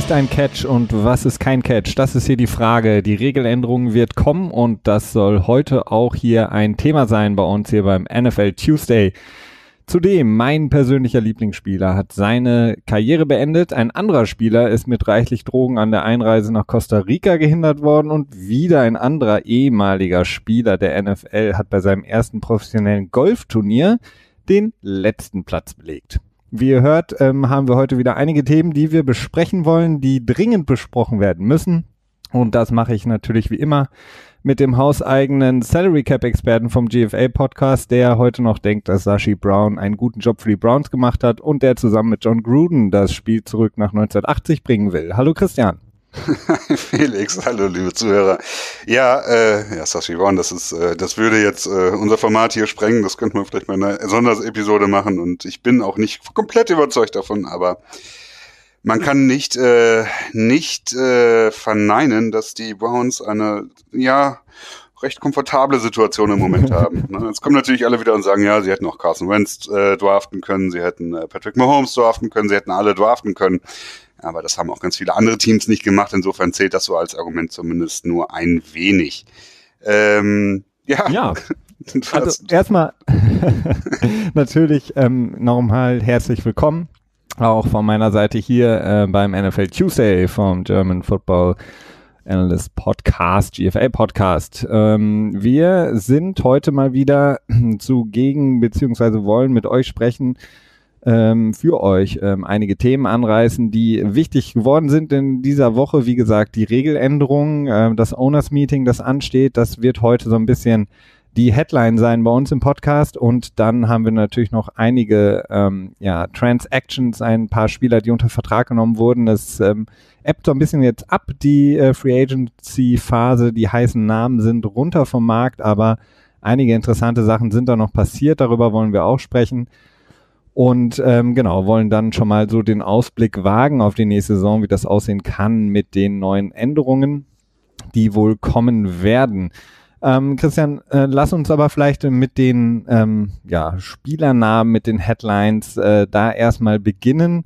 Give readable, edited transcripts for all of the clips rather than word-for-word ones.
ist ein Catch und was ist kein Catch? Das ist hier die Frage. Die Regeländerung wird kommen und das soll heute auch hier ein Thema sein bei uns hier beim NFL Tuesday. Zudem, mein persönlicher Lieblingsspieler hat seine Karriere beendet. Ein anderer Spieler ist mit reichlich Drogen an der Einreise nach Costa Rica gehindert worden und wieder ein anderer ehemaliger Spieler der NFL hat bei seinem ersten professionellen Golfturnier den letzten Platz belegt. Wie ihr hört, haben wir heute wieder einige Themen, die wir besprechen wollen, die dringend besprochen werden müssen. Und das mache ich natürlich wie immer mit dem hauseigenen Salary Cap Experten vom GFA Podcast, der heute noch denkt, dass Sashi Brown einen guten Job für die Browns gemacht hat und der zusammen mit John Gruden das Spiel zurück nach 1980 bringen will. Hallo Christian. Felix, hallo liebe Zuhörer. Ja, Sashi Brown, das würde jetzt unser Format hier sprengen, das könnten wir vielleicht mal eine Sonderepisode machen und ich bin auch nicht komplett überzeugt davon, aber man kann nicht verneinen, dass die Browns eine, recht komfortable Situation im Moment haben. Jetzt kommen natürlich alle wieder und sagen, ja, sie hätten auch Carson Wentz draften können, sie hätten Patrick Mahomes draften können, sie hätten alle draften können. Aber das haben auch ganz viele andere Teams nicht gemacht. Insofern zählt das so als Argument zumindest nur ein wenig. Ja. Also erstmal natürlich nochmal herzlich willkommen. Auch von meiner Seite hier beim NFL Tuesday vom German Football Analyst Podcast, GFA Podcast. Wir sind heute mal wieder zugegen, beziehungsweise wollen mit euch sprechen, für euch einige Themen anreißen, die wichtig geworden sind in dieser Woche. Wie gesagt, die Regeländerung, das Owners Meeting, das ansteht, das wird heute so ein bisschen die Headline sein bei uns im Podcast. Und dann haben wir natürlich noch einige Transactions, ein paar Spieler, die unter Vertrag genommen wurden. Das ebbt so ein bisschen jetzt ab, die Free Agency Phase. Die heißen Namen sind runter vom Markt, aber einige interessante Sachen sind da noch passiert. Darüber wollen wir auch sprechen. Und wollen dann schon mal so den Ausblick wagen auf die nächste Saison, wie das aussehen kann mit den neuen Änderungen, die wohl kommen werden. Christian, lass uns aber vielleicht mit den Spielernamen, mit den Headlines da erstmal beginnen.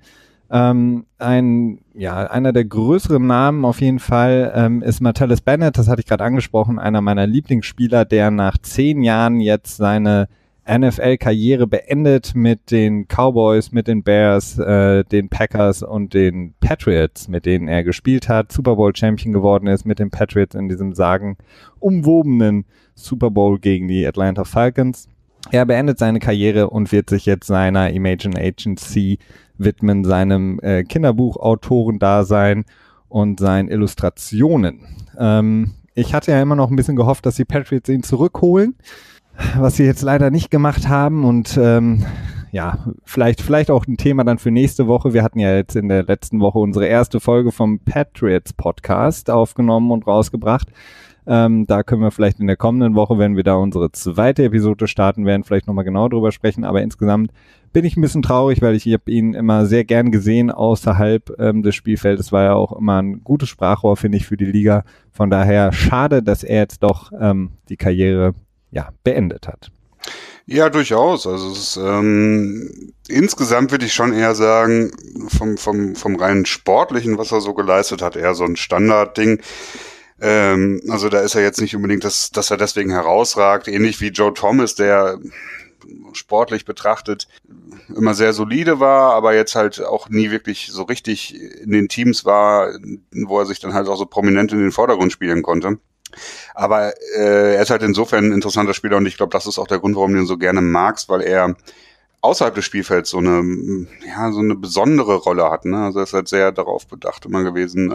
Einer der größeren Namen auf jeden Fall ist Martellus Bennett, das hatte ich gerade angesprochen, einer meiner Lieblingsspieler, der nach 10 Jahren jetzt seine NFL-Karriere beendet mit den Cowboys, mit den Bears, den Packers und den Patriots, mit denen er gespielt hat, Super Bowl-Champion geworden ist mit den Patriots in diesem sagenumwobenen Super Bowl gegen die Atlanta Falcons. Er beendet seine Karriere und wird sich jetzt seiner Imagine Agency widmen, seinem Kinderbuchautorendasein und seinen Illustrationen. Ich hatte ja immer noch ein bisschen gehofft, dass die Patriots ihn zurückholen, was sie jetzt leider nicht gemacht haben und vielleicht auch ein Thema dann für nächste Woche. Wir hatten ja jetzt in der letzten Woche unsere erste Folge vom Patriots Podcast aufgenommen und rausgebracht. Da können wir vielleicht in der kommenden Woche, wenn wir da unsere zweite Episode starten werden, vielleicht nochmal genau drüber sprechen. Aber insgesamt bin ich ein bisschen traurig, weil ich habe ihn immer sehr gern gesehen außerhalb des Spielfeldes. War ja auch immer ein gutes Sprachrohr, finde ich, für die Liga. Von daher schade, dass er jetzt doch die Karriere beendet hat. Ja, durchaus. Also es ist, insgesamt würde ich schon eher sagen, vom rein sportlichen, was er so geleistet hat, eher so ein Standardding. Also da ist er jetzt nicht unbedingt, dass er deswegen herausragt, ähnlich wie Joe Thomas, der sportlich betrachtet immer sehr solide war, aber jetzt halt auch nie wirklich so richtig in den Teams war, wo er sich dann halt auch so prominent in den Vordergrund spielen konnte. Aber er ist halt insofern ein interessanter Spieler und ich glaube, das ist auch der Grund, warum du ihn so gerne magst, weil er außerhalb des Spielfelds so eine besondere Rolle hat. Ne? Also er ist halt sehr darauf bedacht immer gewesen.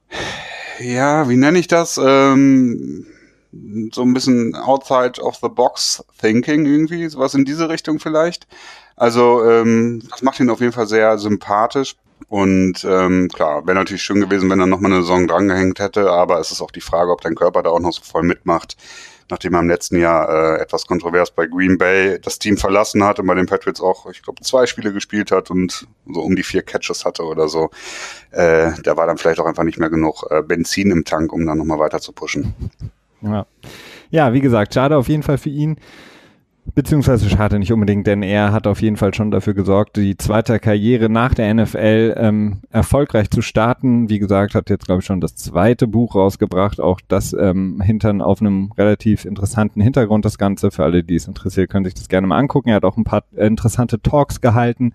Wie nenne ich das? So ein bisschen outside of the box thinking irgendwie, sowas in diese Richtung vielleicht. Also das macht ihn auf jeden Fall sehr sympathisch. Und klar, wäre natürlich schön gewesen, wenn er nochmal eine Saison drangehängt hätte, aber es ist auch die Frage, ob dein Körper da auch noch so voll mitmacht, nachdem er im letzten Jahr etwas kontrovers bei Green Bay das Team verlassen hat und bei den Patriots auch, ich glaube, 2 Spiele gespielt hat und so um die 4 Catches hatte oder so. Da war dann vielleicht auch einfach nicht mehr genug Benzin im Tank, um dann nochmal weiter zu pushen. Ja, wie gesagt, schade auf jeden Fall für ihn. Beziehungsweise schade nicht unbedingt, denn er hat auf jeden Fall schon dafür gesorgt, die zweite Karriere nach der NFL erfolgreich zu starten. Wie gesagt, hat jetzt, glaube ich, schon das zweite Buch rausgebracht. Auch das hintern auf einem relativ interessanten Hintergrund, das Ganze. Für alle, die es interessiert, können sich das gerne mal angucken. Er hat auch ein paar interessante Talks gehalten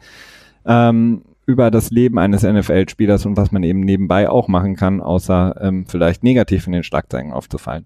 über das Leben eines NFL-Spielers und was man eben nebenbei auch machen kann, außer vielleicht negativ in den Schlagzeilen aufzufallen.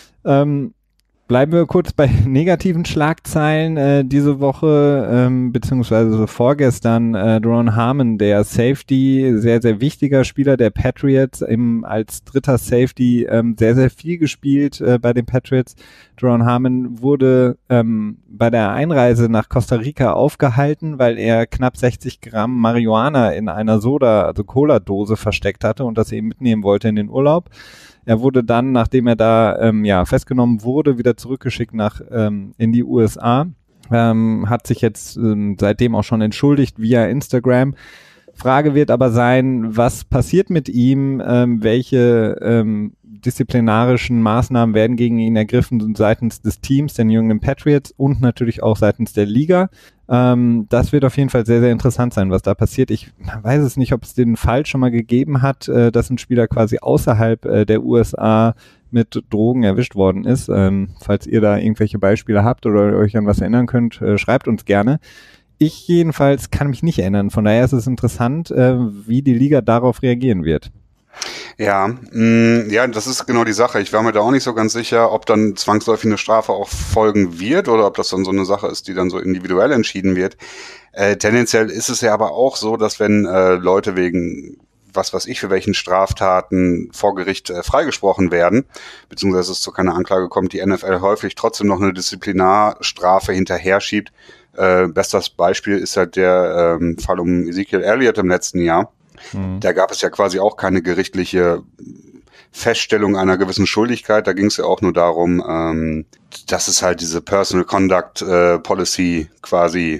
Bleiben wir kurz bei negativen Schlagzeilen diese Woche, beziehungsweise vorgestern. Duron Harmon, der Safety, sehr, sehr wichtiger Spieler der Patriots, als dritter Safety sehr, sehr viel gespielt bei den Patriots. Duron Harmon wurde bei der Einreise nach Costa Rica aufgehalten, weil er knapp 60 Gramm Marihuana in einer Soda, also Cola-Dose versteckt hatte und das eben mitnehmen wollte in den Urlaub. Er wurde dann, nachdem er da festgenommen wurde, wieder zurückgeschickt in die USA, hat sich jetzt seitdem auch schon entschuldigt via Instagram. Frage wird aber sein, was passiert mit ihm, welche disziplinarischen Maßnahmen werden gegen ihn ergriffen seitens des Teams, der New England Patriots und natürlich auch seitens der Liga. Das wird auf jeden Fall sehr, sehr interessant sein, was da passiert. Ich weiß es nicht, ob es den Fall schon mal gegeben hat, dass ein Spieler quasi außerhalb der USA mit Drogen erwischt worden ist. Falls ihr da irgendwelche Beispiele habt oder euch an was erinnern könnt, schreibt uns gerne. Ich jedenfalls kann mich nicht erinnern. Von daher ist es interessant, wie die Liga darauf reagieren wird. Ja, das ist genau die Sache. Ich war mir da auch nicht so ganz sicher, ob dann zwangsläufig eine Strafe auch folgen wird oder ob das dann so eine Sache ist, die dann so individuell entschieden wird. Tendenziell ist es ja aber auch so, dass wenn Leute wegen was weiß ich für welchen Straftaten vor Gericht freigesprochen werden, beziehungsweise es zu keiner Anklage kommt, die NFL häufig trotzdem noch eine Disziplinarstrafe hinterher schiebt. Bestes Beispiel ist halt der Fall um Ezekiel Elliott im letzten Jahr. Da gab es ja quasi auch keine gerichtliche Feststellung einer gewissen Schuldigkeit. Da ging es ja auch nur darum, dass es halt diese Personal Conduct Policy quasi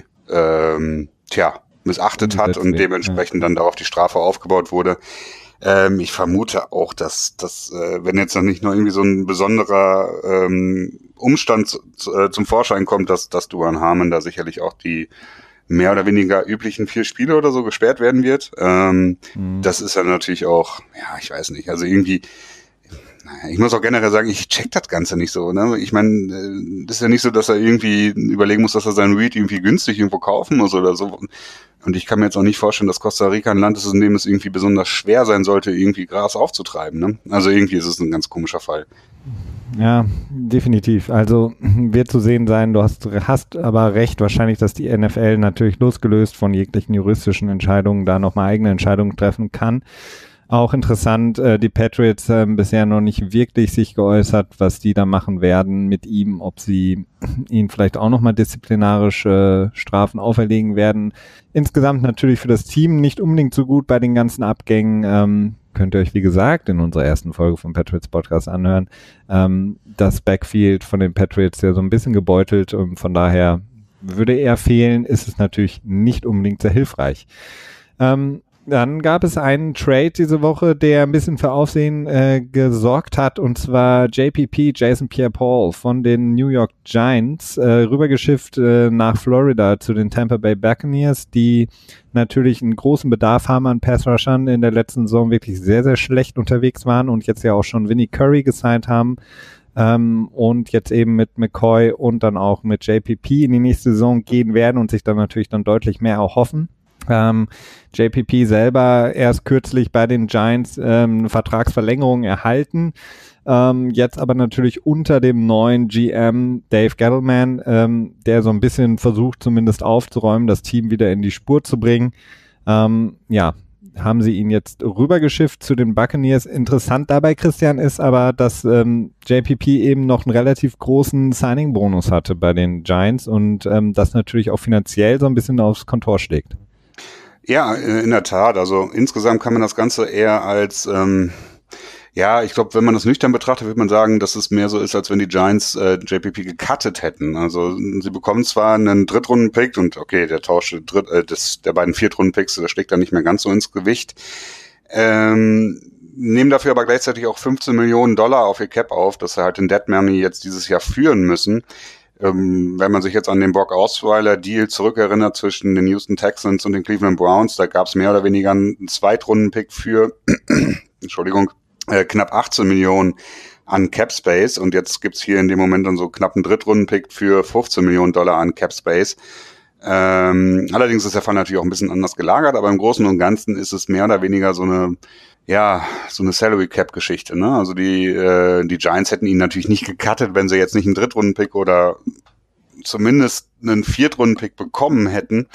missachtet hat und dementsprechend dann darauf die Strafe aufgebaut wurde. Ich vermute auch, dass wenn jetzt noch nicht nur irgendwie so ein besonderer Umstand zum Vorschein kommt, dass Duron Harmon da sicherlich auch die mehr oder weniger üblichen 4 Spiele oder so gesperrt werden wird. Das ist ja natürlich auch, ja, ich weiß nicht, also irgendwie, ich muss auch generell sagen, ich check das Ganze nicht so, ne? Ich meine, das ist ja nicht so, dass er irgendwie überlegen muss, dass er seinen Weed irgendwie günstig irgendwo kaufen muss oder so. Und ich kann mir jetzt auch nicht vorstellen, dass Costa Rica ein Land ist, in dem es irgendwie besonders schwer sein sollte, irgendwie Gras aufzutreiben, ne? Also irgendwie ist es ein ganz komischer Fall. Ja, definitiv. Also wird zu sehen sein, du hast aber recht, wahrscheinlich, dass die NFL natürlich losgelöst von jeglichen juristischen Entscheidungen da nochmal eigene Entscheidungen treffen kann. Auch interessant, die Patriots bisher noch nicht wirklich sich geäußert, was die da machen werden mit ihm, ob sie ihn vielleicht auch nochmal disziplinarische Strafen auferlegen werden. Insgesamt natürlich für das Team nicht unbedingt so gut bei den ganzen Abgängen. Könnt ihr euch, wie gesagt, in unserer ersten Folge vom Patriots Podcast anhören. Das Backfield von den Patriots ja so ein bisschen gebeutelt und von daher würde er fehlen, ist es natürlich nicht unbedingt sehr hilfreich. Dann gab es einen Trade diese Woche, der ein bisschen für Aufsehen gesorgt hat, und zwar JPP, Jason Pierre-Paul von den New York Giants, rübergeschifft nach Florida zu den Tampa Bay Buccaneers, die natürlich einen großen Bedarf haben an Pass-Rushern, in der letzten Saison wirklich sehr, sehr schlecht unterwegs waren und jetzt ja auch schon Vinnie Curry gesigned haben. Und jetzt eben mit McCoy und dann auch mit JPP in die nächste Saison gehen werden und sich dann natürlich dann deutlich mehr erhoffen. JPP selber erst kürzlich bei den Giants eine Vertragsverlängerung erhalten, jetzt aber natürlich unter dem neuen GM Dave Gettleman, der so ein bisschen versucht zumindest aufzuräumen, das Team wieder in die Spur zu bringen. Haben sie ihn jetzt rübergeschifft zu den Buccaneers. Interessant dabei, Christian, ist aber, dass JPP eben noch einen relativ großen Signing-Bonus hatte bei den Giants und das natürlich auch finanziell so ein bisschen aufs Kontor schlägt. Ja, in der Tat. Also insgesamt kann man das Ganze eher als, ich glaube, wenn man das nüchtern betrachtet, würde man sagen, dass es mehr so ist, als wenn die Giants JPP gecuttet hätten. Also sie bekommen zwar einen Drittrunden-Pick und okay, der Tausch der beiden Viertrunden-Picks, das schlägt dann nicht mehr ganz so ins Gewicht. Nehmen dafür aber gleichzeitig auch $15 Millionen auf ihr Cap auf, dass sie halt den Dead Money jetzt dieses Jahr führen müssen. Wenn man sich jetzt an den Brock Osweiler-Deal zurückerinnert zwischen den Houston Texans und den Cleveland Browns, da gab es mehr oder weniger einen Zweitrunden-Pick für, Entschuldigung, knapp 18 Millionen an Cap Space, und jetzt gibt's hier in dem Moment dann so knapp einen Drittrunden-Pick für $15 Millionen an Cap Space. Allerdings ist der Fall natürlich auch ein bisschen anders gelagert, aber im Großen und Ganzen ist es mehr oder weniger so eine Salary Cap Geschichte, ne? Also die Giants hätten ihn natürlich nicht gecuttet, wenn sie jetzt nicht einen Drittrunden-Pick oder zumindest einen Viertrunden-Pick bekommen hätten,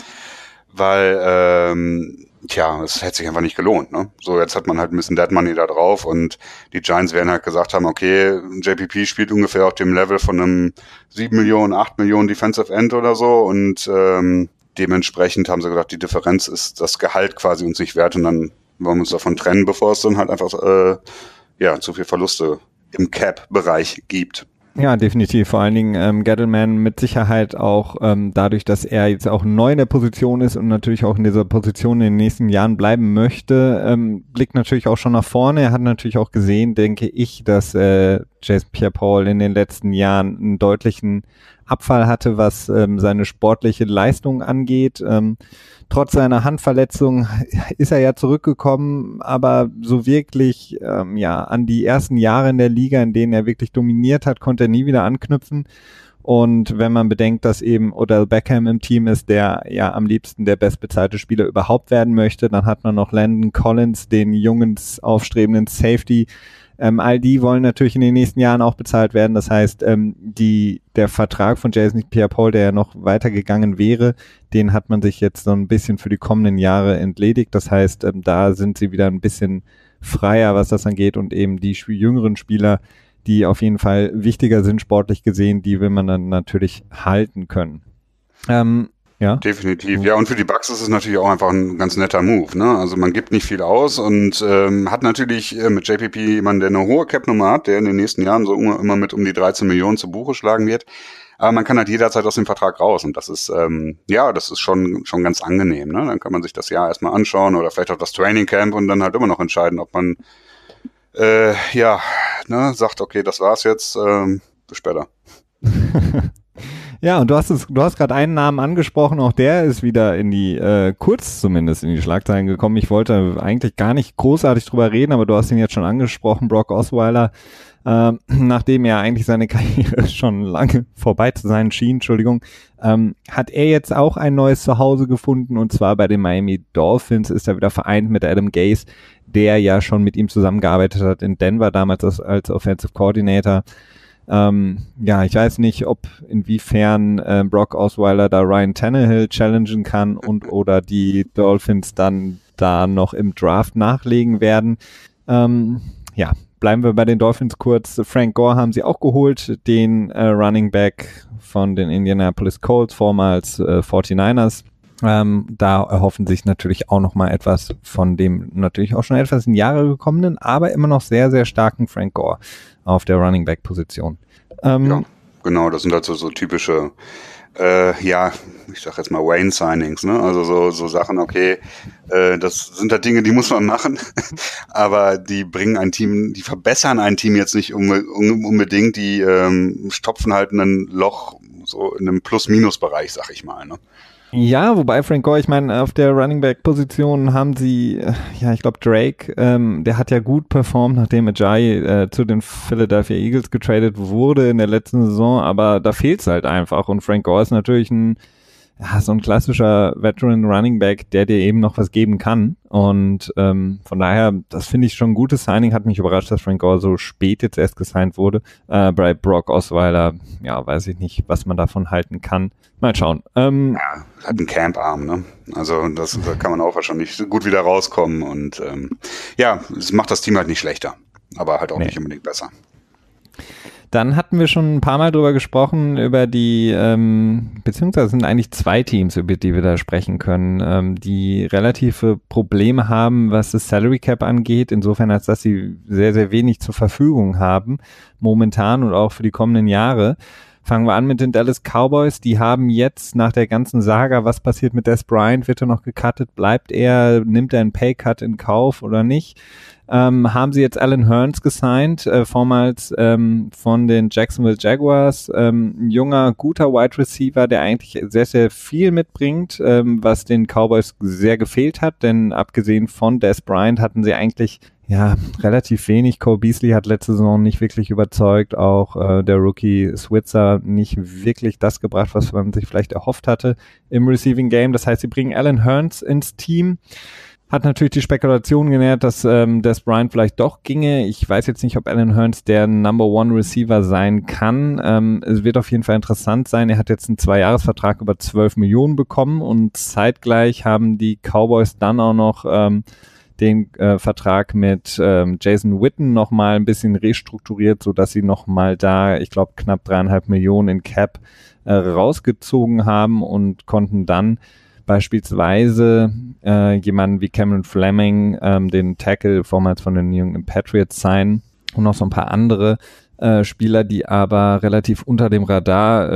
weil es hätte sich einfach nicht gelohnt, ne? So, jetzt hat man halt ein bisschen Dead Money da drauf, und die Giants werden halt gesagt haben, okay, JPP spielt ungefähr auf dem Level von einem 7 Millionen, 8 Millionen Defensive End oder so, und dementsprechend haben sie gesagt, die Differenz ist das Gehalt quasi uns nicht wert, und dann wollen wir uns davon trennen, bevor es dann halt einfach zu viel Verluste im Cap-Bereich gibt. Ja, definitiv. Vor allen Dingen Gettleman mit Sicherheit auch dadurch, dass er jetzt auch neu in der Position ist und natürlich auch in dieser Position in den nächsten Jahren bleiben möchte, blickt natürlich auch schon nach vorne. Er hat natürlich auch gesehen, denke ich, dass Jason Pierre-Paul in den letzten Jahren einen deutlichen Abfall hatte, was seine sportliche Leistung angeht. Trotz seiner Handverletzung ist er ja zurückgekommen, aber so wirklich an die ersten Jahre in der Liga, in denen er wirklich dominiert hat, konnte er nie wieder anknüpfen. Und wenn man bedenkt, dass eben Odell Beckham im Team ist, der ja am liebsten der bestbezahlte Spieler überhaupt werden möchte, dann hat man noch Landon Collins, den jungen, aufstrebenden Safety. All die wollen natürlich in den nächsten Jahren auch bezahlt werden. Das heißt, der Vertrag von Jason Pierre-Paul, der ja noch weitergegangen wäre, den hat man sich jetzt so ein bisschen für die kommenden Jahre entledigt. Das heißt, da sind sie wieder ein bisschen freier, was das angeht, und eben die jüngeren Spieler, die auf jeden Fall wichtiger sind, sportlich gesehen, die will man dann natürlich halten können. Ja. Definitiv. Ja, und für die Bucks ist es natürlich auch einfach ein ganz netter Move, ne? Also man gibt nicht viel aus und hat natürlich mit JPP jemanden, der eine hohe Cap-Nummer hat, der in den nächsten Jahren so immer mit um die 13 Millionen zu Buche schlagen wird. Aber man kann halt jederzeit aus dem Vertrag raus, und das ist das ist schon ganz angenehm, ne? Dann kann man sich das Jahr erstmal anschauen oder vielleicht auch das Training Camp und dann halt immer noch entscheiden, ob man sagt, okay, das war's jetzt, bis später. Ja, und du hast gerade einen Namen angesprochen, auch der ist wieder kurz zumindest in die Schlagzeilen gekommen. Ich wollte eigentlich gar nicht großartig drüber reden, aber du hast ihn jetzt schon angesprochen, Brock Osweiler, nachdem ja eigentlich seine Karriere schon lange vorbei zu sein schien, hat er jetzt auch ein neues Zuhause gefunden, und zwar bei den Miami Dolphins ist er wieder vereint mit Adam Gase, der ja schon mit ihm zusammengearbeitet hat in Denver, damals als Offensive Coordinator. Ich weiß nicht, inwiefern Brock Osweiler da Ryan Tannehill challengen kann oder die Dolphins dann da noch im Draft nachlegen werden. Bleiben wir bei den Dolphins kurz. Frank Gore haben sie auch geholt, den Running Back von den Indianapolis Colts, vormals 49ers. Da erhoffen sich natürlich auch noch mal etwas von dem natürlich auch schon etwas in Jahre gekommenen, aber immer noch sehr, sehr starken Frank Gore auf der Running Back Position. Ja, genau, das sind halt so typische, ich sag jetzt mal Wayne Signings, ne? Also so Sachen, okay, das sind halt Dinge, die muss man machen, aber die bringen ein Team, die verbessern ein Team jetzt nicht unbedingt, die stopfen halt ein Loch so in einem Plus-Minus-Bereich, sag ich mal, ne? Ja, wobei Frank Gore, ich meine, auf der Running Back Position haben sie, ich glaube Drake, der hat ja gut performt, nachdem Ajayi zu den Philadelphia Eagles getradet wurde in der letzten Saison, aber da fehlt's halt einfach, und Frank Gore ist natürlich so ein klassischer Veteran Running Back, der dir eben noch was geben kann, und von daher, das finde ich schon ein gutes Signing, hat mich überrascht, dass Frank Gore so spät jetzt erst gesigned wurde. Bei Brock Osweiler, weiß ich nicht, was man davon halten kann. Mal schauen. Hat einen Camp-Arm, ne? Also da kann man auch wahrscheinlich gut wieder rauskommen, und es macht das Team halt nicht schlechter, aber halt auch nicht unbedingt besser. Dann hatten wir schon ein paar Mal drüber gesprochen, über die, beziehungsweise sind eigentlich zwei Teams, über die wir da sprechen können, die relative Probleme haben, was das Salary Cap angeht, insofern als dass sie sehr, sehr wenig zur Verfügung haben, momentan und auch für die kommenden Jahre. Fangen wir an mit den Dallas Cowboys. Die haben jetzt nach der ganzen Saga, was passiert mit Dez Bryant, wird er noch gecuttet, bleibt er, nimmt er einen Paycut in Kauf oder nicht? Haben sie jetzt Allen Hurns gesigned, vormals von den Jacksonville Jaguars, ein junger, guter Wide Receiver, der eigentlich sehr, sehr viel mitbringt, was den Cowboys sehr gefehlt hat, denn abgesehen von Dez Bryant hatten sie eigentlich relativ wenig. Cole Beasley hat letzte Saison nicht wirklich überzeugt, auch der Rookie Switzer nicht wirklich das gebracht, was man sich vielleicht erhofft hatte im Receiving Game. Das heißt, sie bringen Allen Hurns ins Team. Hat natürlich die Spekulation genährt, dass Dez Bryant vielleicht doch ginge. Ich weiß jetzt nicht, ob Allen Hurns der Number One Receiver sein kann. Es wird auf jeden Fall interessant sein. Er hat jetzt einen 2-Jahres-Vertrag über 12 Millionen bekommen und zeitgleich haben die Cowboys dann auch noch den Vertrag mit Jason Witten nochmal ein bisschen restrukturiert, sodass sie nochmal da, ich glaube, knapp 3,5 Millionen in Cap rausgezogen haben und konnten dann beispielsweise jemanden wie Cameron Fleming, den Tackle vormals von den New England Patriots, signen und noch so ein paar andere Spieler, die aber relativ unter dem Radar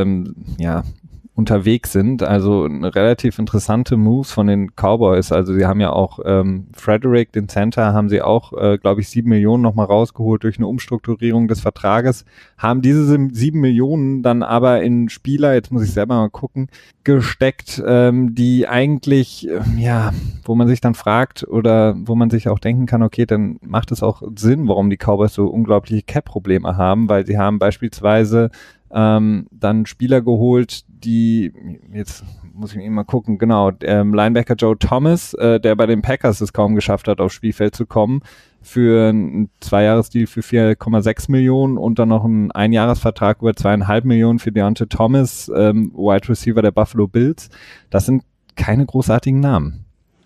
unterwegs sind. Also relativ interessante Moves von den Cowboys. Also sie haben ja auch Frederick, den Center, haben sie auch, glaube ich, 7 Millionen nochmal rausgeholt durch eine Umstrukturierung des Vertrages, haben diese 7 Millionen dann aber in Spieler, jetzt muss ich selber mal gucken, gesteckt, die eigentlich, wo man sich dann fragt oder wo man sich auch denken kann, okay, dann macht es auch Sinn, warum die Cowboys so unglaubliche Cap-Probleme haben, weil sie haben beispielsweise dann Spieler geholt, die, jetzt muss ich eben mal gucken, genau, Linebacker Joe Thomas, der bei den Packers es kaum geschafft hat, aufs Spielfeld zu kommen, für einen 2-Jahres-Deal für 4,6 Millionen und dann noch einen 1-Jahres-Vertrag über 2,5 Millionen für Deontay Thomas, Wide Receiver der Buffalo Bills. Das sind keine großartigen Namen.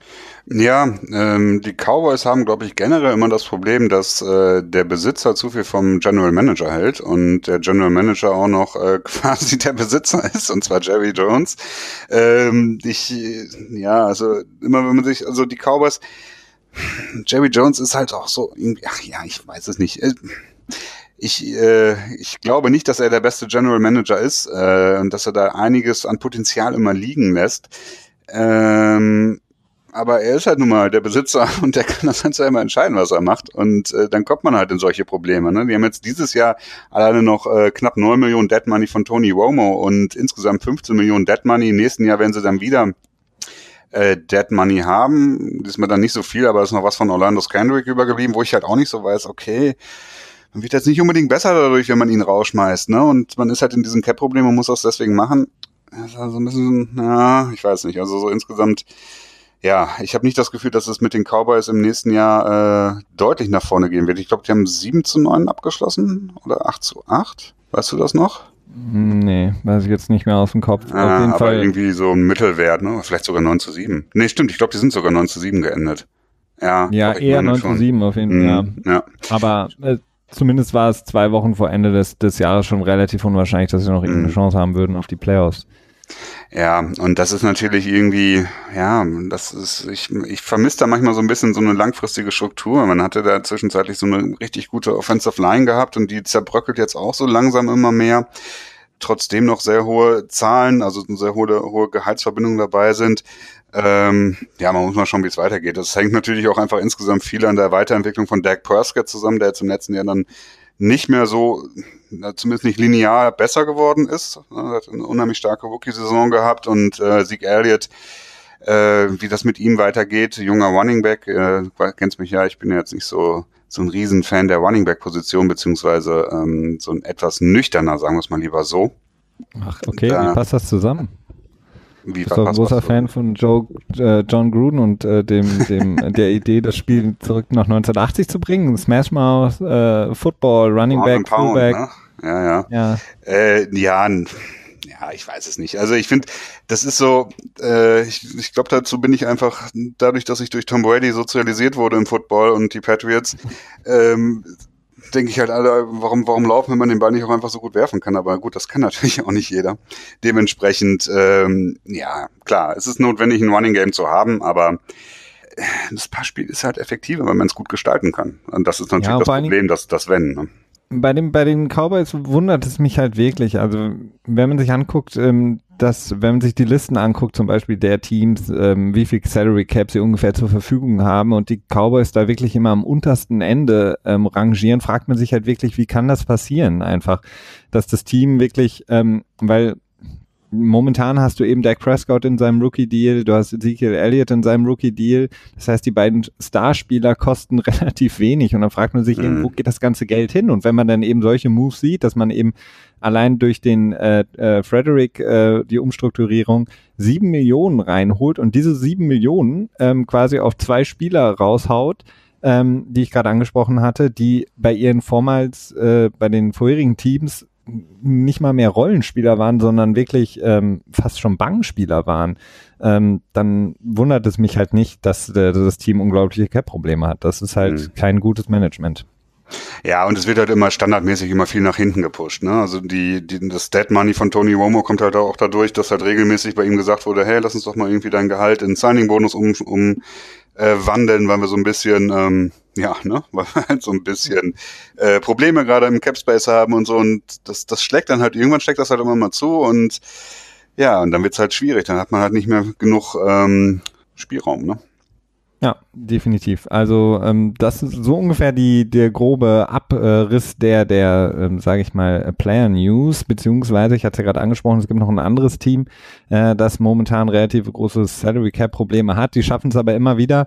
Ja, die Cowboys haben, glaube ich, generell immer das Problem, dass der Besitzer zu viel vom General Manager hält und der General Manager auch noch quasi der Besitzer ist, und zwar Jerry Jones. Also immer wenn man sich, also die Cowboys, Jerry Jones ist halt auch so irgendwie, ich weiß es nicht. Ich glaube nicht, dass er der beste General Manager ist und dass er da einiges an Potenzial immer liegen lässt. Aber er ist halt nun mal der Besitzer und der kann das Ganze immer entscheiden, was er macht. Und dann kommt man halt in solche Probleme. Ne? Die haben jetzt dieses Jahr alleine noch knapp 9 Millionen Dead Money von Tony Romo und insgesamt 15 Millionen Dead Money. Im nächsten Jahr werden sie dann wieder Dead Money haben. Diesmal dann nicht so viel, aber ist noch was von Orlando Scandrick übergeblieben, wo ich halt auch nicht so weiß, okay, man wird jetzt nicht unbedingt besser dadurch, wenn man ihn rausschmeißt. Ne? Und man ist halt in diesem Cap-Problem und muss das deswegen machen. Das ist also ein bisschen, ich weiß nicht. Also so insgesamt, ich habe nicht das Gefühl, dass es mit den Cowboys im nächsten Jahr deutlich nach vorne gehen wird. Ich glaube, die haben 7-9 abgeschlossen oder 8-8. Weißt du das noch? Nee, weiß ich jetzt nicht mehr aus dem Kopf. Auf jeden aber Fall irgendwie so ein Mittelwert, ne? Vielleicht sogar 9-7. Nee, stimmt. Ich glaube, die sind sogar 9-7 geendet. Ja, eher 9-7 auf jeden Fall. Ja. Aber zumindest war es 2 Wochen vor Ende des Jahres schon relativ unwahrscheinlich, dass sie noch irgendeine Chance haben würden auf die Playoffs. Ja, und das ist natürlich irgendwie, ich vermisse da manchmal so ein bisschen so eine langfristige Struktur. Man hatte da zwischenzeitlich so eine richtig gute Offensive Line gehabt und die zerbröckelt jetzt auch so langsam immer mehr. Trotzdem noch sehr hohe Zahlen, also sehr hohe Gehaltsverbindungen dabei sind. Man muss mal schauen, wie es weitergeht. Das hängt natürlich auch einfach insgesamt viel an der Weiterentwicklung von Dak Prescott zusammen, der jetzt im letzten Jahr dann nicht mehr so, zumindest nicht linear besser geworden ist. Er hat eine unheimlich starke Rookie-Saison gehabt und Zeke Elliott, wie das mit ihm weitergeht, junger Running Back, kennst mich ja, ich bin ja jetzt nicht so ein Riesenfan der Running Back-Position, beziehungsweise so ein etwas nüchterner, sagen wir es mal lieber so. Ach, okay, wie passt das zusammen? Du bist doch ein großer Fan von John Gruden und der Idee, das Spiel zurück nach 1980 zu bringen. Smash Mouth, Football, Running Back, Fullback. Ne? Ja. Ich weiß es nicht. Also ich finde, das ist so, ich glaube, dazu bin ich einfach, dadurch, dass ich durch Tom Brady sozialisiert wurde im Football und die Patriots, denke ich halt alle, warum laufen, wenn man den Ball nicht auch einfach so gut werfen kann? Aber gut, das kann natürlich auch nicht jeder. Dementsprechend, klar, es ist notwendig, ein Running Game zu haben, aber das Passspiel ist halt effektiver, wenn man es gut gestalten kann. Und das ist natürlich das Problem, das Wenn. Ne? bei den Cowboys wundert es mich halt wirklich. Also wenn man sich anguckt, wenn man sich die Listen anguckt, zum Beispiel der Teams, wie viel Salary Cap sie ungefähr zur Verfügung haben und die Cowboys da wirklich immer am untersten Ende rangieren, fragt man sich halt wirklich, wie kann das passieren? Einfach, dass das Team wirklich, weil momentan hast du eben Dak Prescott in seinem Rookie-Deal, du hast Ezekiel Elliott in seinem Rookie-Deal. Das heißt, die beiden Starspieler kosten relativ wenig und dann fragt man sich eben, wo geht das ganze Geld hin? Und wenn man dann eben solche Moves sieht, dass man eben allein durch den Frederick die Umstrukturierung 7 Millionen reinholt und diese 7 Millionen quasi auf 2 Spieler raushaut, die ich gerade angesprochen hatte, die bei ihren vormals bei den vorherigen Teams nicht mal mehr Rollenspieler waren, sondern wirklich fast schon Bankspieler waren, dann wundert es mich halt nicht, dass das Team unglaubliche Cap-Probleme hat. Das ist halt kein gutes Management. Ja, und es wird halt immer standardmäßig immer viel nach hinten gepusht, ne? Also das Dead Money von Tony Romo kommt halt auch dadurch, dass halt regelmäßig bei ihm gesagt wurde, hey, lass uns doch mal irgendwie dein Gehalt in Signing-Bonus wandeln, weil wir so ein bisschen, weil wir halt so ein bisschen Probleme gerade im Cap-Space haben und so, und das schlägt dann halt, irgendwann schlägt das halt immer mal zu und ja, und dann wird's halt schwierig, dann hat man halt nicht mehr genug Spielraum, ne? Ja, definitiv. Also das ist so ungefähr der grobe Abriss der sage ich mal, Player News, beziehungsweise, ich hatte es ja gerade angesprochen, es gibt noch ein anderes Team, das momentan relativ große Salary Cap Probleme hat. Die schaffen es aber immer wieder,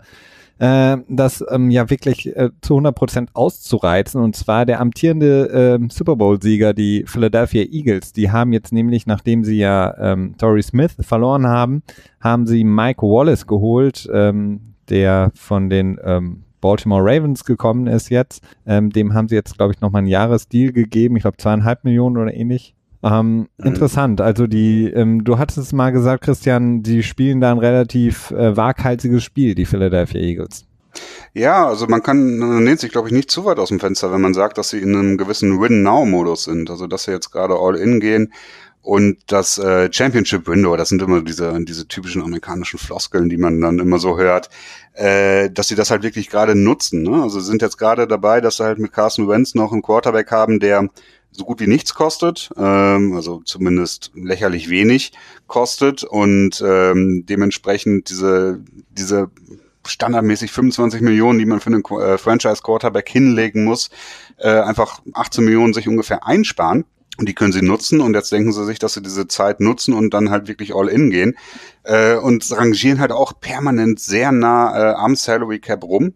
das wirklich zu 100% auszureizen, und zwar der amtierende Super Bowl-Sieger, die Philadelphia Eagles. Die haben jetzt nämlich, nachdem sie ja Torrey Smith verloren haben sie Mike Wallace geholt, der von den Baltimore Ravens gekommen ist jetzt. Dem haben sie jetzt, glaube ich, nochmal einen Jahresdeal gegeben. Ich glaube 2,5 Millionen oder ähnlich. Interessant. Also du hattest es mal gesagt, Christian, die spielen da ein relativ waghalsiges Spiel, die Philadelphia Eagles. Ja, also man lehnt sich, glaube ich, nicht zu weit aus dem Fenster, wenn man sagt, dass sie in einem gewissen Win-Now-Modus sind. Also dass sie jetzt gerade All-In gehen. Und das Championship Window, das sind immer diese typischen amerikanischen Floskeln, die man dann immer so hört, dass sie das halt wirklich gerade nutzen, ne? Also sie sind jetzt gerade dabei, dass sie halt mit Carson Wentz noch einen Quarterback haben, der so gut wie nichts kostet, also zumindest lächerlich wenig kostet, und dementsprechend diese standardmäßig 25 Millionen, die man für einen Franchise-Quarterback hinlegen muss, einfach 18 Millionen sich ungefähr einsparen. Und die können sie nutzen, und jetzt denken sie sich, dass sie diese Zeit nutzen und dann halt wirklich all in gehen, und rangieren halt auch permanent sehr nah am Salary Cap rum.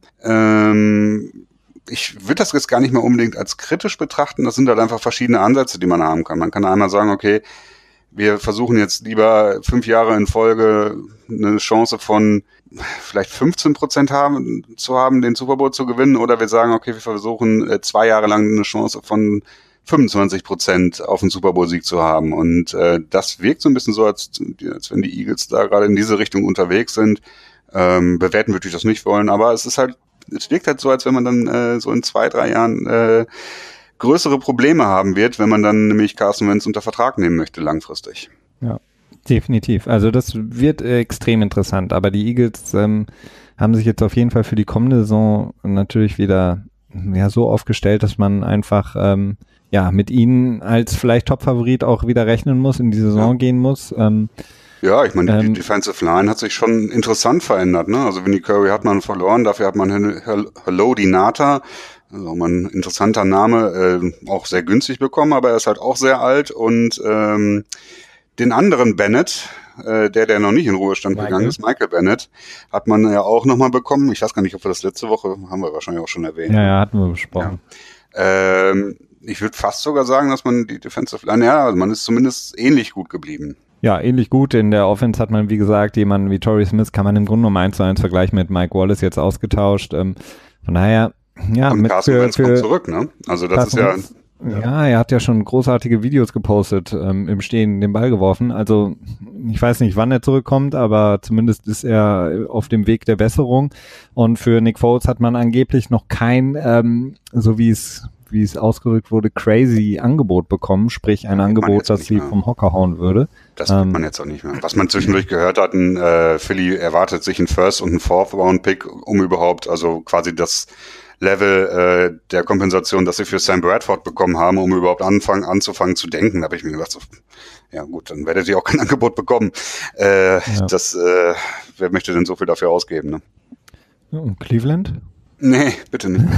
Ich würde das jetzt gar nicht mehr unbedingt als kritisch betrachten, das sind halt einfach verschiedene Ansätze, die man haben kann. Man kann einmal sagen, okay, wir versuchen jetzt lieber 5 Jahre in Folge eine Chance von vielleicht 15% zu haben, den Super Bowl zu gewinnen, oder wir sagen, okay, wir versuchen 2 Jahre lang eine Chance von 25% auf den Super Bowl-Sieg zu haben. Und das wirkt so ein bisschen so, als wenn die Eagles da gerade in diese Richtung unterwegs sind. Bewerten würde ich das nicht wollen, aber es wirkt halt so, als wenn man dann so in 2-3 Jahren größere Probleme haben wird, wenn man dann nämlich Carson Wentz unter Vertrag nehmen möchte langfristig. Ja, definitiv. Also das wird extrem interessant. Aber die Eagles haben sich jetzt auf jeden Fall für die kommende Saison natürlich wieder so aufgestellt, dass man einfach mit ihnen als vielleicht Top-Favorit auch wieder rechnen muss, in die Saison gehen muss. Ja, ich meine, die Defensive Line hat sich schon interessant verändert, ne? Also Vinny Curry hat man verloren, dafür hat man Haloti Ngata, also mal ein interessanter Name, auch sehr günstig bekommen, aber er ist halt auch sehr alt, und den anderen Bennett, der noch nicht in Ruhestand gegangen ist, Michael Bennett, hat man ja auch nochmal bekommen. Ich weiß gar nicht, ob wir das letzte Woche, haben wir wahrscheinlich auch schon erwähnt. Ja, hatten wir besprochen. Ja. Ich würde fast sogar sagen, dass man die Defensive Line, also man ist zumindest ähnlich gut geblieben. Ja, ähnlich gut. In der Offense hat man, wie gesagt, jemanden wie Torrey Smith kann man im Grunde um 1:1 vergleichen mit Mike Wallace jetzt ausgetauscht. Von daher, ja. Und Carson Wentz kommt zurück, ne? Also das ist ja... Ja, er hat ja schon großartige Videos gepostet, im Stehen den Ball geworfen. Also ich weiß nicht, wann er zurückkommt, aber zumindest ist er auf dem Weg der Besserung. Und für Nick Foles hat man angeblich noch kein, so wie es ausgerückt wurde, crazy Angebot bekommen, sprich ein Angebot, das sie vom Hocker hauen würde. Das wird man jetzt auch nicht mehr. Was man zwischendurch gehört hat, Philly erwartet sich einen First und einen Fourth-Round-Pick, um überhaupt, also quasi das Level der Kompensation, dass sie für Sam Bradford bekommen haben, um überhaupt anzufangen zu denken. Da habe ich mir gedacht, so, ja gut, dann werdet ihr auch kein Angebot bekommen. Wer möchte denn so viel dafür ausgeben? Ne? Und Cleveland? Nee, bitte nicht.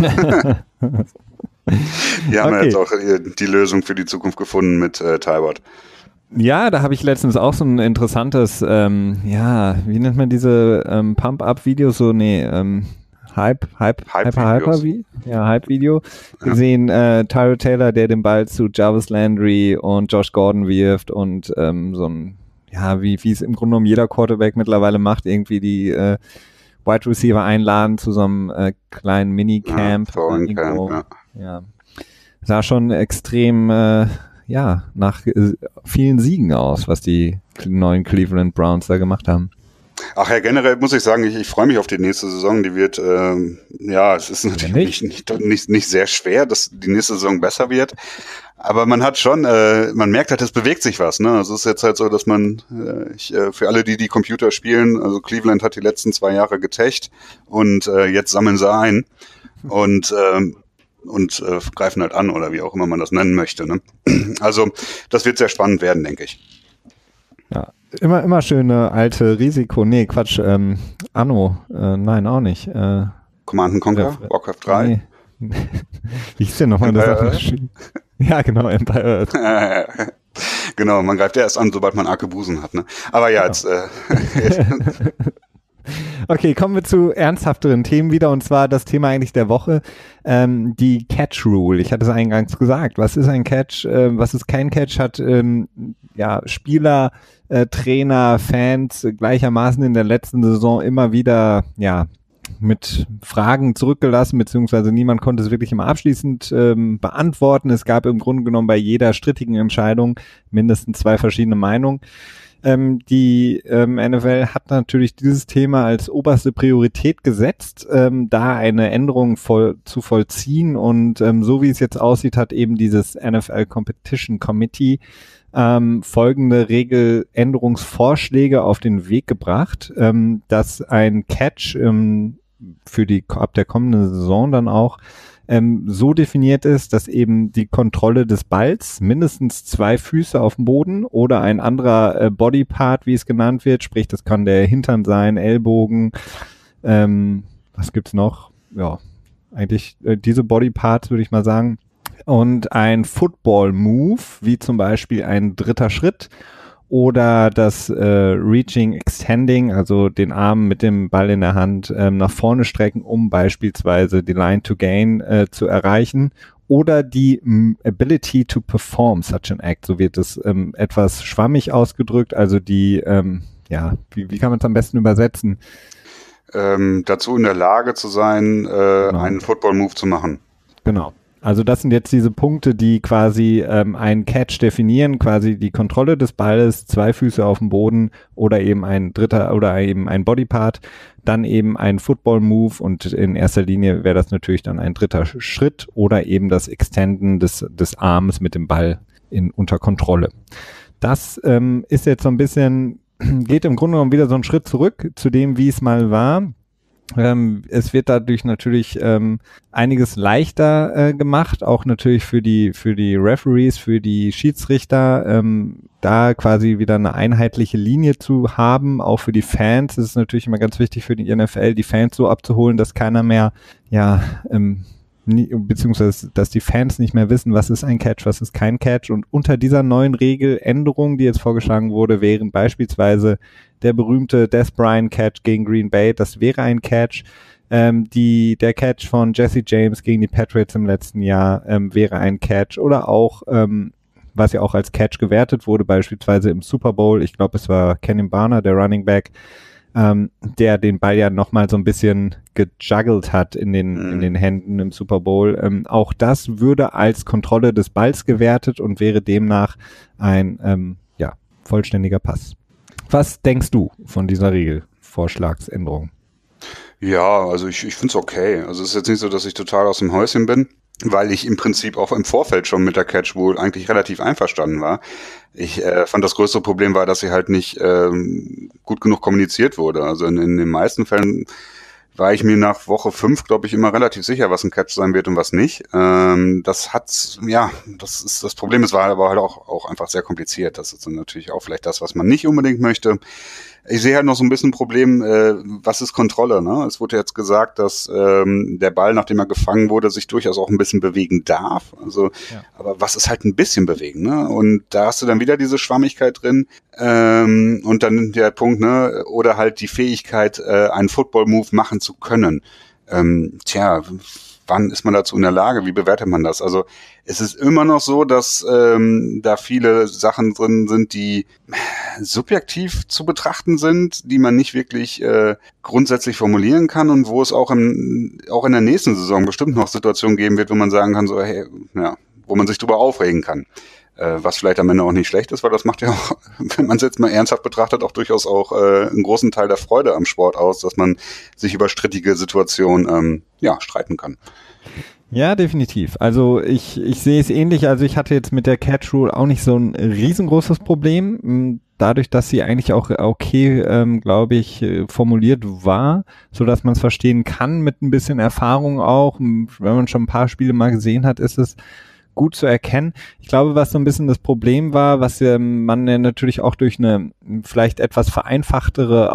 Die haben ja jetzt auch die Lösung für die Zukunft gefunden mit Tybalt. Ja, da habe ich letztens auch so ein interessantes, wie nennt man diese Pump-Up-Videos? Hype-Video gesehen. Tyrod Taylor, der den Ball zu Jarvis Landry und Josh Gordon wirft und so ein, wie es im Grunde genommen jeder Quarterback mittlerweile macht, irgendwie die Wide Receiver einladen zu so einem kleinen Minicamp. Ja. Sah schon extrem nach vielen Siegen aus, was die neuen Cleveland Browns da gemacht haben. Ach ja, generell muss ich sagen, ich freue mich auf die nächste Saison. Die wird, es ist natürlich nicht sehr schwer, dass die nächste Saison besser wird. Aber man hat schon, man merkt halt, es bewegt sich was. Ne? Also es ist jetzt halt so, dass man, für alle, die Computer spielen, also Cleveland hat die letzten 2 Jahre getecht und jetzt sammeln sie ein und greifen halt an oder wie auch immer man das nennen möchte. Ne? Also das wird sehr spannend werden, denke ich. Ja, immer schöne alte Risiko. Nee, Quatsch. Anno. Nein, auch nicht. Command & Conquer? Warcraft 3? Nee. Wie ist denn nochmal das? Ja, genau, Empire Earth. Genau, man greift ja erst an, sobald man Arkebusen hat. Ne? Aber ja, jetzt... Okay, kommen wir zu ernsthafteren Themen wieder, und zwar das Thema eigentlich der Woche, die Catch Rule. Ich hatte es eingangs gesagt. Was ist ein Catch? Was ist kein Catch? Hat Spieler, Trainer, Fans gleichermaßen in der letzten Saison immer wieder mit Fragen zurückgelassen, beziehungsweise niemand konnte es wirklich immer abschließend beantworten. Es gab im Grunde genommen bei jeder strittigen Entscheidung mindestens 2 verschiedene Meinungen. Die NFL hat natürlich dieses Thema als oberste Priorität gesetzt, da eine Änderung zu vollziehen, und so wie es jetzt aussieht, hat eben dieses NFL Competition Committee folgende Regeländerungsvorschläge auf den Weg gebracht, dass ein Catch ab der kommenden Saison dann auch so definiert ist, dass eben die Kontrolle des Balls mindestens 2 Füße auf dem Boden oder ein anderer Bodypart, wie es genannt wird, sprich, das kann der Hintern sein, Ellbogen, was gibt's noch? Ja, eigentlich diese Bodyparts, würde ich mal sagen. Und ein Football-Move, wie zum Beispiel ein 3. Schritt oder das Reaching Extending, also den Arm mit dem Ball in der Hand nach vorne strecken, um beispielsweise die Line to Gain zu erreichen, oder die Ability to Perform such an Act, so wird es etwas schwammig ausgedrückt, also die, wie kann man es am besten übersetzen? Dazu in der Lage zu sein, einen Football-Move zu machen. Genau. Also das sind jetzt diese Punkte, die quasi einen Catch definieren, quasi die Kontrolle des Balles, 2 Füße auf dem Boden oder eben ein dritter oder eben ein Bodypart, dann eben ein Football-Move, und in erster Linie wäre das natürlich dann ein 3. Schritt oder eben das Extenden des Arms mit dem Ball unter Kontrolle. Das ist jetzt so ein bisschen, geht im Grunde genommen wieder so einen Schritt zurück zu dem, wie es mal war. Es wird dadurch natürlich einiges leichter gemacht, auch natürlich für die Referees, für die Schiedsrichter, da quasi wieder eine einheitliche Linie zu haben. Auch für die Fans ist es natürlich immer ganz wichtig für die NFL, die Fans so abzuholen, dass keiner mehr, beziehungsweise dass die Fans nicht mehr wissen, was ist ein Catch, was ist kein Catch. Und unter dieser neuen Regeländerung, die jetzt vorgeschlagen wurde, wären beispielsweise der berühmte Des Bryant Catch gegen Green Bay, das wäre ein Catch. Der Catch von Jesse James gegen die Patriots im letzten Jahr wäre ein Catch. Oder auch, was ja auch als Catch gewertet wurde, beispielsweise im Super Bowl, ich glaube, es war Kenyon Barner, der Running Back, der den Ball ja nochmal so ein bisschen gejuggelt hat in den Händen im Super Bowl. Auch das würde als Kontrolle des Balls gewertet und wäre demnach ein vollständiger Pass. Was denkst du von dieser Regelvorschlagsänderung? Ja, also ich finde es okay. Also es ist jetzt nicht so, dass ich total aus dem Häuschen bin, weil ich im Prinzip auch im Vorfeld schon mit der Catch Rule eigentlich relativ einverstanden war. Ich fand, das größte Problem war, dass sie halt nicht gut genug kommuniziert wurde. Also in den meisten Fällen war ich mir nach Woche 5, glaube ich, immer relativ sicher, was ein Catch sein wird und was nicht. Das Problem, es war aber halt auch einfach sehr kompliziert. Das ist dann natürlich auch vielleicht das, was man nicht unbedingt möchte. Ich sehe halt noch so ein bisschen ein Problem, was ist Kontrolle, ne? Es wurde jetzt gesagt, dass der Ball, nachdem er gefangen wurde, sich durchaus auch ein bisschen bewegen darf. Also, ja. Aber was ist halt ein bisschen bewegen, ne? Und da hast du dann wieder diese Schwammigkeit drin. Und dann der Punkt, ne? Oder halt die Fähigkeit, einen Football-Move machen zu können. Wann ist man dazu in der Lage? Wie bewertet man das? Also es ist immer noch so, dass da viele Sachen drin sind, die subjektiv zu betrachten sind, die man nicht wirklich grundsätzlich formulieren kann und wo es auch in der nächsten Saison bestimmt noch Situationen geben wird, wo man sagen kann, so, hey, ja, wo man sich drüber aufregen kann. Was vielleicht am Ende auch nicht schlecht ist, weil das macht ja auch, wenn man es jetzt mal ernsthaft betrachtet, auch durchaus auch einen großen Teil der Freude am Sport aus, dass man sich über strittige Situationen streiten kann. Ja, definitiv. Also ich sehe es ähnlich. Also ich hatte jetzt mit der Catch Rule auch nicht so ein riesengroßes Problem. Dadurch, dass sie eigentlich auch okay, glaube ich, formuliert war, so dass man es verstehen kann mit ein bisschen Erfahrung auch. Wenn man schon ein paar Spiele mal gesehen hat, ist es gut zu erkennen. Ich glaube, was so ein bisschen das Problem war, was man natürlich auch durch eine vielleicht etwas vereinfachtere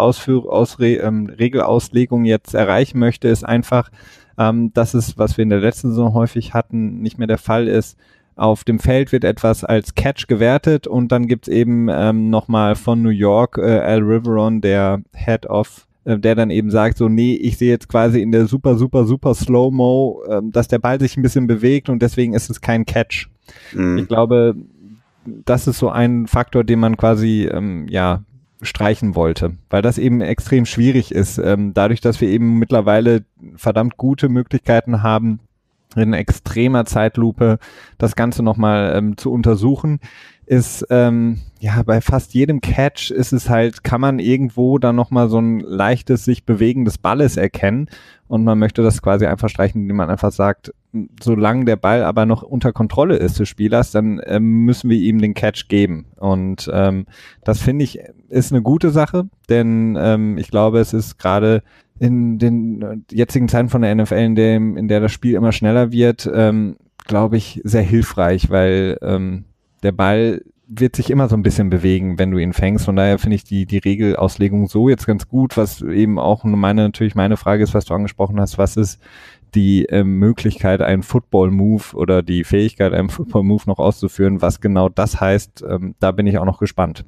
Regelauslegung jetzt erreichen möchte, ist einfach, dass es, was wir in der letzten Saison häufig hatten, nicht mehr der Fall ist. Auf dem Feld wird etwas als Catch gewertet und dann gibt's eben nochmal von New York Al Riveron, der Head of, der dann eben sagt, so, nee, ich sehe jetzt quasi in der super Slow-Mo, dass der Ball sich ein bisschen bewegt und deswegen ist es kein Catch. Mhm. Ich glaube, das ist so ein Faktor, den man quasi, streichen wollte, weil das eben extrem schwierig ist. Dadurch, dass wir eben mittlerweile verdammt gute Möglichkeiten haben, in extremer Zeitlupe das Ganze nochmal zu untersuchen, ist bei fast jedem Catch ist es halt, kann man irgendwo dann nochmal so ein leichtes sich bewegen des Balles erkennen und man möchte das quasi einfach streichen, indem man einfach sagt, solange der Ball aber noch unter Kontrolle ist des Spielers, dann müssen wir ihm den Catch geben und das finde ich ist eine gute Sache, denn ich glaube, es ist gerade in den jetzigen Zeiten von der NFL, in der das Spiel immer schneller wird, glaube ich, sehr hilfreich, weil der Ball wird sich immer so ein bisschen bewegen, wenn du ihn fängst. Von daher finde ich die Regelauslegung so jetzt ganz gut, was eben auch meine Frage ist, was du angesprochen hast, was ist die Möglichkeit, einen Football-Move oder die Fähigkeit, einen Football-Move noch auszuführen, was genau das heißt, da bin ich auch noch gespannt.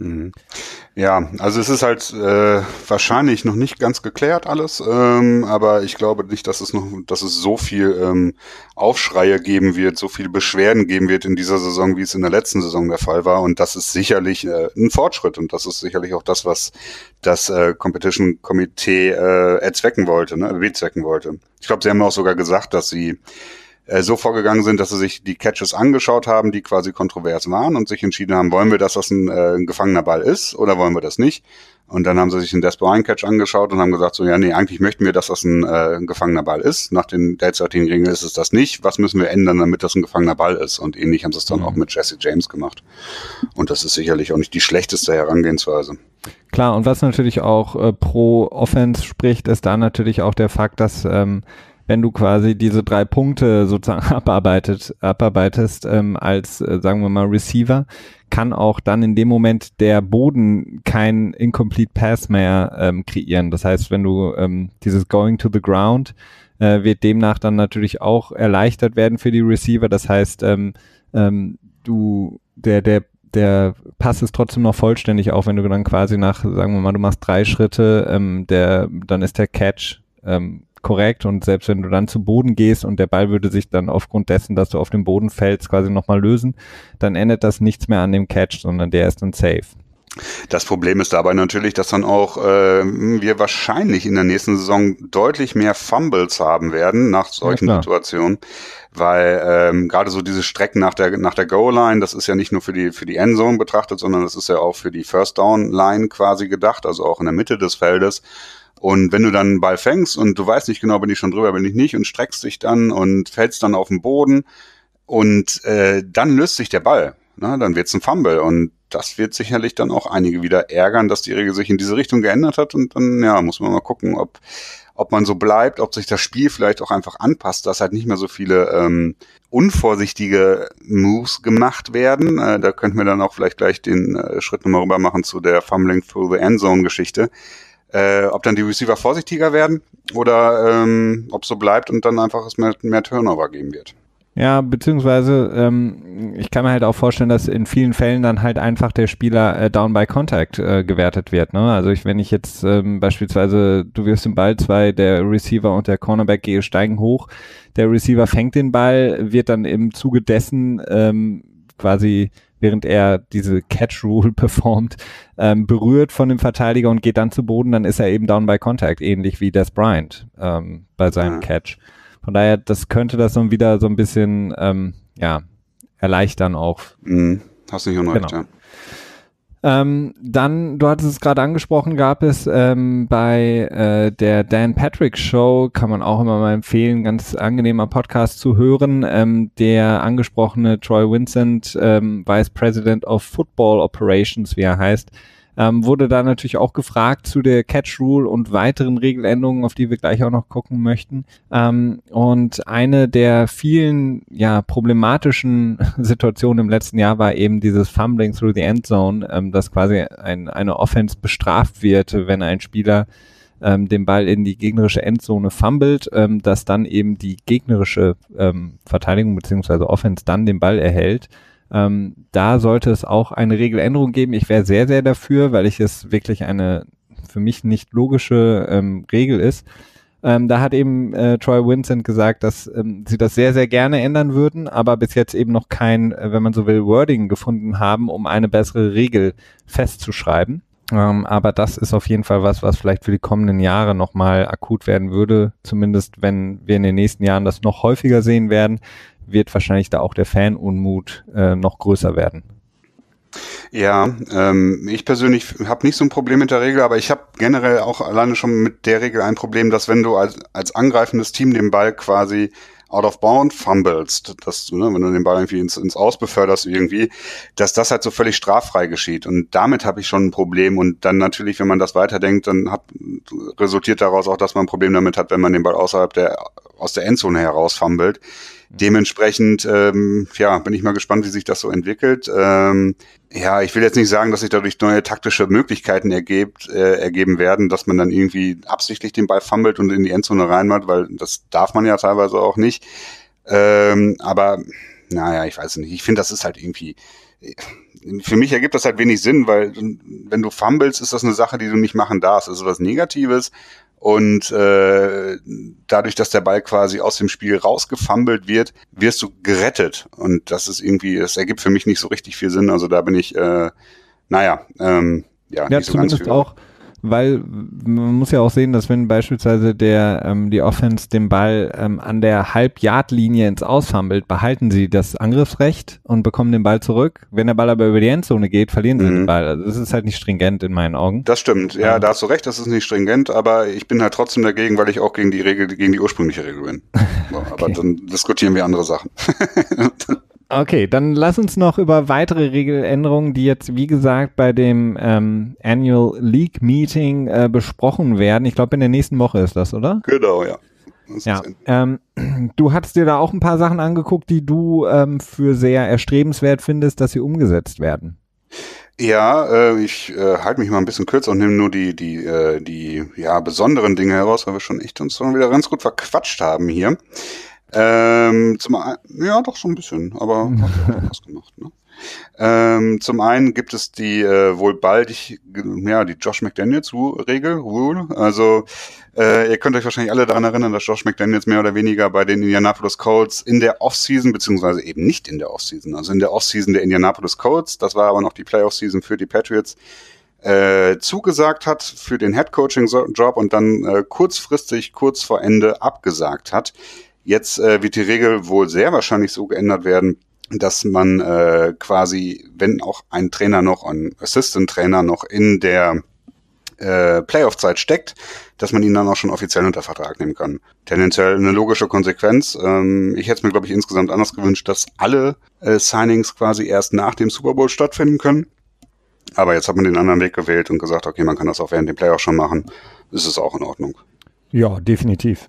Ja, also es ist halt wahrscheinlich noch nicht ganz geklärt alles, aber ich glaube nicht, dass es so viel Aufschreie geben wird, so viele Beschwerden geben wird in dieser Saison, wie es in der letzten Saison der Fall war. Und das ist sicherlich ein Fortschritt und das ist sicherlich auch das, was das Competition Komitee bezwecken wollte. Ich glaube, sie haben auch sogar gesagt, dass sie so vorgegangen sind, dass sie sich die Catches angeschaut haben, die quasi kontrovers waren und sich entschieden haben, wollen wir, dass das ein gefangener Ball ist oder wollen wir das nicht? Und dann haben sie sich den Des Bryant Catch angeschaut und haben gesagt, so, ja, nee, eigentlich möchten wir, dass das ein gefangener Ball ist. Nach den derzeitigen Regeln ist es das nicht. Was müssen wir ändern, damit das ein gefangener Ball ist? Und ähnlich haben sie es dann auch mit Jesse James gemacht. Und das ist sicherlich auch nicht die schlechteste Herangehensweise. Klar, und was natürlich auch pro Offense spricht, ist da natürlich auch der Fakt, dass wenn du quasi diese 3 Punkte sozusagen abarbeitest als, sagen wir mal, Receiver, kann auch dann in dem Moment der Boden kein Incomplete Pass mehr kreieren. Das heißt, wenn du dieses Going to the Ground wird demnach dann natürlich auch erleichtert werden für die Receiver. Das heißt, der Pass ist trotzdem noch vollständig, auch wenn du dann quasi nach, sagen wir mal, du machst 3 Schritte, dann ist der Catch korrekt und selbst wenn du dann zu Boden gehst und der Ball würde sich dann aufgrund dessen, dass du auf dem Boden fällst, quasi nochmal lösen, dann ändert das nichts mehr an dem Catch, sondern der ist dann safe. Das Problem ist dabei natürlich, dass dann auch wir wahrscheinlich in der nächsten Saison deutlich mehr Fumbles haben werden nach solchen Situationen, weil gerade so diese Strecken nach der Goal-Line, das ist ja nicht nur für die Endzone betrachtet, sondern das ist ja auch für die First-Down-Line quasi gedacht, also auch in der Mitte des Feldes. Und wenn du dann einen Ball fängst und du weißt nicht genau, bin ich schon drüber, bin ich nicht und streckst dich dann und fällst dann auf den Boden und dann löst sich der Ball, ne? Dann wird's ein Fumble und das wird sicherlich dann auch einige wieder ärgern, dass die Regel sich in diese Richtung geändert hat und dann, ja, muss man mal gucken, ob man so bleibt, ob sich das Spiel vielleicht auch einfach anpasst, dass halt nicht mehr so viele unvorsichtige Moves gemacht werden. Da könnten wir dann auch vielleicht gleich den Schritt nochmal rüber machen zu der Fumbling Through the Endzone-Geschichte. Ob dann die Receiver vorsichtiger werden oder ob so bleibt und dann einfach es mehr Turnover geben wird. Ja, beziehungsweise ich kann mir halt auch vorstellen, dass in vielen Fällen dann halt einfach der Spieler down by contact gewertet wird. Ne? Also wenn ich jetzt beispielsweise, du wirfst den Ball, der Receiver und der Cornerback steigen hoch, der Receiver fängt den Ball, wird dann im Zuge dessen quasi, während er diese Catch-Rule performt, berührt von dem Verteidiger und geht dann zu Boden, dann ist er eben down by contact, ähnlich wie Dez Bryant bei seinem Catch. Von daher, das könnte das dann wieder so ein bisschen erleichtern auch. Hast nicht unrecht, genau. Ja. Dann, du hattest es gerade angesprochen, gab es bei der Dan Patrick Show, kann man auch immer mal empfehlen, ganz angenehmer Podcast zu hören, der angesprochene Troy Vincent, Vice President of Football Operations, wie er heißt, wurde da natürlich auch gefragt zu der Catch Rule und weiteren Regeländerungen, auf die wir gleich auch noch gucken möchten. Und eine der vielen problematischen Situationen im letzten Jahr war eben dieses Fumbling through the Endzone, dass quasi eine Offense bestraft wird, wenn ein Spieler den Ball in die gegnerische Endzone fummelt, dass dann eben die gegnerische Verteidigung bzw. Offense dann den Ball erhält. Da sollte es auch eine Regeländerung geben. Ich wäre sehr, sehr dafür, weil es wirklich eine für mich nicht logische Regel ist. Da hat eben Troy Vincent gesagt, dass sie das sehr, sehr gerne ändern würden, aber bis jetzt eben noch kein, wenn man so will, Wording gefunden haben, um eine bessere Regel festzuschreiben. Aber das ist auf jeden Fall was vielleicht für die kommenden Jahre nochmal akut werden würde. Zumindest wenn wir in den nächsten Jahren das noch häufiger sehen werden, wird wahrscheinlich da auch der Fanunmut noch größer werden. Ja, ich persönlich habe nicht so ein Problem mit der Regel, aber ich habe generell auch alleine schon mit der Regel ein Problem, dass wenn du als angreifendes Team den Ball quasi out of bound fumblest, wenn du den Ball irgendwie ins Aus beförderst irgendwie, dass das halt so völlig straffrei geschieht. Und damit habe ich schon ein Problem. Und dann natürlich, wenn man das weiterdenkt, dann resultiert daraus auch, dass man ein Problem damit hat, wenn man den Ball aus der Endzone heraus fummelt. Dementsprechend, bin ich mal gespannt, wie sich das so entwickelt. Ich will jetzt nicht sagen, dass sich dadurch neue taktische Möglichkeiten ergeben werden, dass man dann irgendwie absichtlich den Ball fummelt und in die Endzone reinmacht, weil das darf man ja teilweise auch nicht. Aber, ich weiß nicht. Ich finde, das ist halt irgendwie, für mich ergibt das halt wenig Sinn, weil wenn du fummelst, ist das eine Sache, die du nicht machen darfst. Das ist was Negatives. Und dadurch, dass der Ball quasi aus dem Spiel rausgefummelt wird, wirst du gerettet. Und das ergibt für mich nicht so richtig viel Sinn. Also da bin ich, nicht so ganz zumindest auch, weil man muss ja auch sehen, dass wenn beispielsweise die Offense den Ball an der Halb-Yard-Linie ins Ausfummelt, behalten sie das Angriffsrecht und bekommen den Ball zurück. Wenn der Ball aber über die Endzone geht, verlieren sie den Ball. Also das ist halt nicht stringent in meinen Augen. Das stimmt, ja, da hast du recht, das ist nicht stringent, aber ich bin halt trotzdem dagegen, weil ich auch gegen die ursprüngliche Regel bin. So, okay. Aber dann diskutieren wir andere Sachen. Okay, dann lass uns noch über weitere Regeländerungen, die jetzt, wie gesagt, bei dem Annual League Meeting besprochen werden. Ich glaube, in der nächsten Woche ist das, oder? Genau, ja. Du hattest dir da auch ein paar Sachen angeguckt, die du für sehr erstrebenswert findest, dass sie umgesetzt werden. Ja, ich halte mich mal ein bisschen kürzer und nehme nur die besonderen Dinge heraus, weil wir schon wieder ganz gut verquatscht haben hier. Doch so ein bisschen, aber hat ja auch was gemacht, ne? Zum einen gibt es die wohl bald die Josh McDaniels Rule. Also ihr könnt euch wahrscheinlich alle daran erinnern, dass Josh McDaniels mehr oder weniger bei den Indianapolis Colts in der Offseason, beziehungsweise eben nicht in der Offseason, also in der Offseason der Indianapolis Colts, das war aber noch die Playoff-Season für die Patriots, zugesagt hat für den Head-Coaching-Job und dann kurzfristig, kurz vor Ende abgesagt hat. Jetzt wird die Regel wohl sehr wahrscheinlich so geändert werden, dass man quasi, wenn auch ein Assistant-Trainer noch in der Playoff-Zeit steckt, dass man ihn dann auch schon offiziell unter Vertrag nehmen kann. Tendenziell eine logische Konsequenz. Ich hätte es mir, glaube ich, insgesamt anders gewünscht, dass alle Signings quasi erst nach dem Super Bowl stattfinden können. Aber jetzt hat man den anderen Weg gewählt und gesagt, okay, man kann das auch während dem Playoff schon machen. Ist es auch in Ordnung. Ja, definitiv.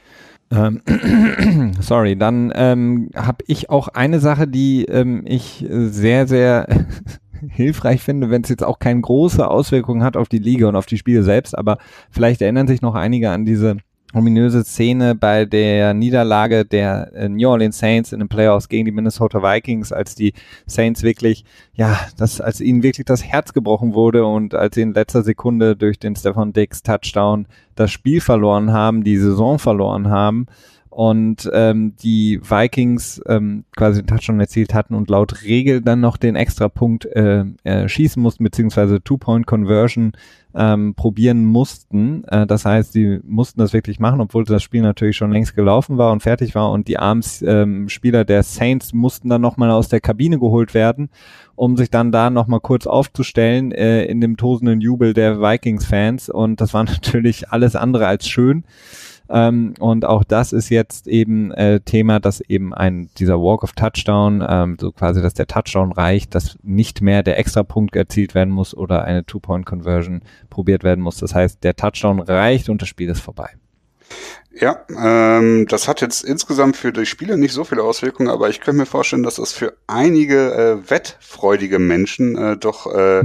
Sorry, dann habe ich auch eine Sache, die ich sehr, sehr hilfreich finde, wenn es jetzt auch keine große Auswirkung hat auf die Liga und auf die Spiele selbst, aber vielleicht erinnern sich noch einige an diese ominöse Szene bei der Niederlage der New Orleans Saints in den Playoffs gegen die Minnesota Vikings, als die Saints wirklich, als ihnen wirklich das Herz gebrochen wurde und als sie in letzter Sekunde durch den Stefon Diggs Touchdown das Spiel verloren haben, die Saison verloren haben und die Vikings quasi den Touchdown erzielt hatten und laut Regel dann noch den Extrapunkt schießen mussten, beziehungsweise Two-Point-Conversion probieren mussten. Das heißt, sie mussten das wirklich machen, obwohl das Spiel natürlich schon längst gelaufen war und fertig war und die armen Spieler der Saints mussten dann nochmal aus der Kabine geholt werden, um sich dann da nochmal kurz aufzustellen in dem tosenden Jubel der Vikings-Fans und das war natürlich alles andere als schön. Und auch das ist jetzt eben Thema, dass eben dieser Walk of Touchdown, so quasi, dass der Touchdown reicht, dass nicht mehr der Extrapunkt erzielt werden muss oder eine Two-Point-Conversion probiert werden muss. Das heißt, der Touchdown reicht und das Spiel ist vorbei. Ja, das hat jetzt insgesamt für die Spieler nicht so viele Auswirkungen, aber ich könnte mir vorstellen, dass das für einige wettfreudige Menschen doch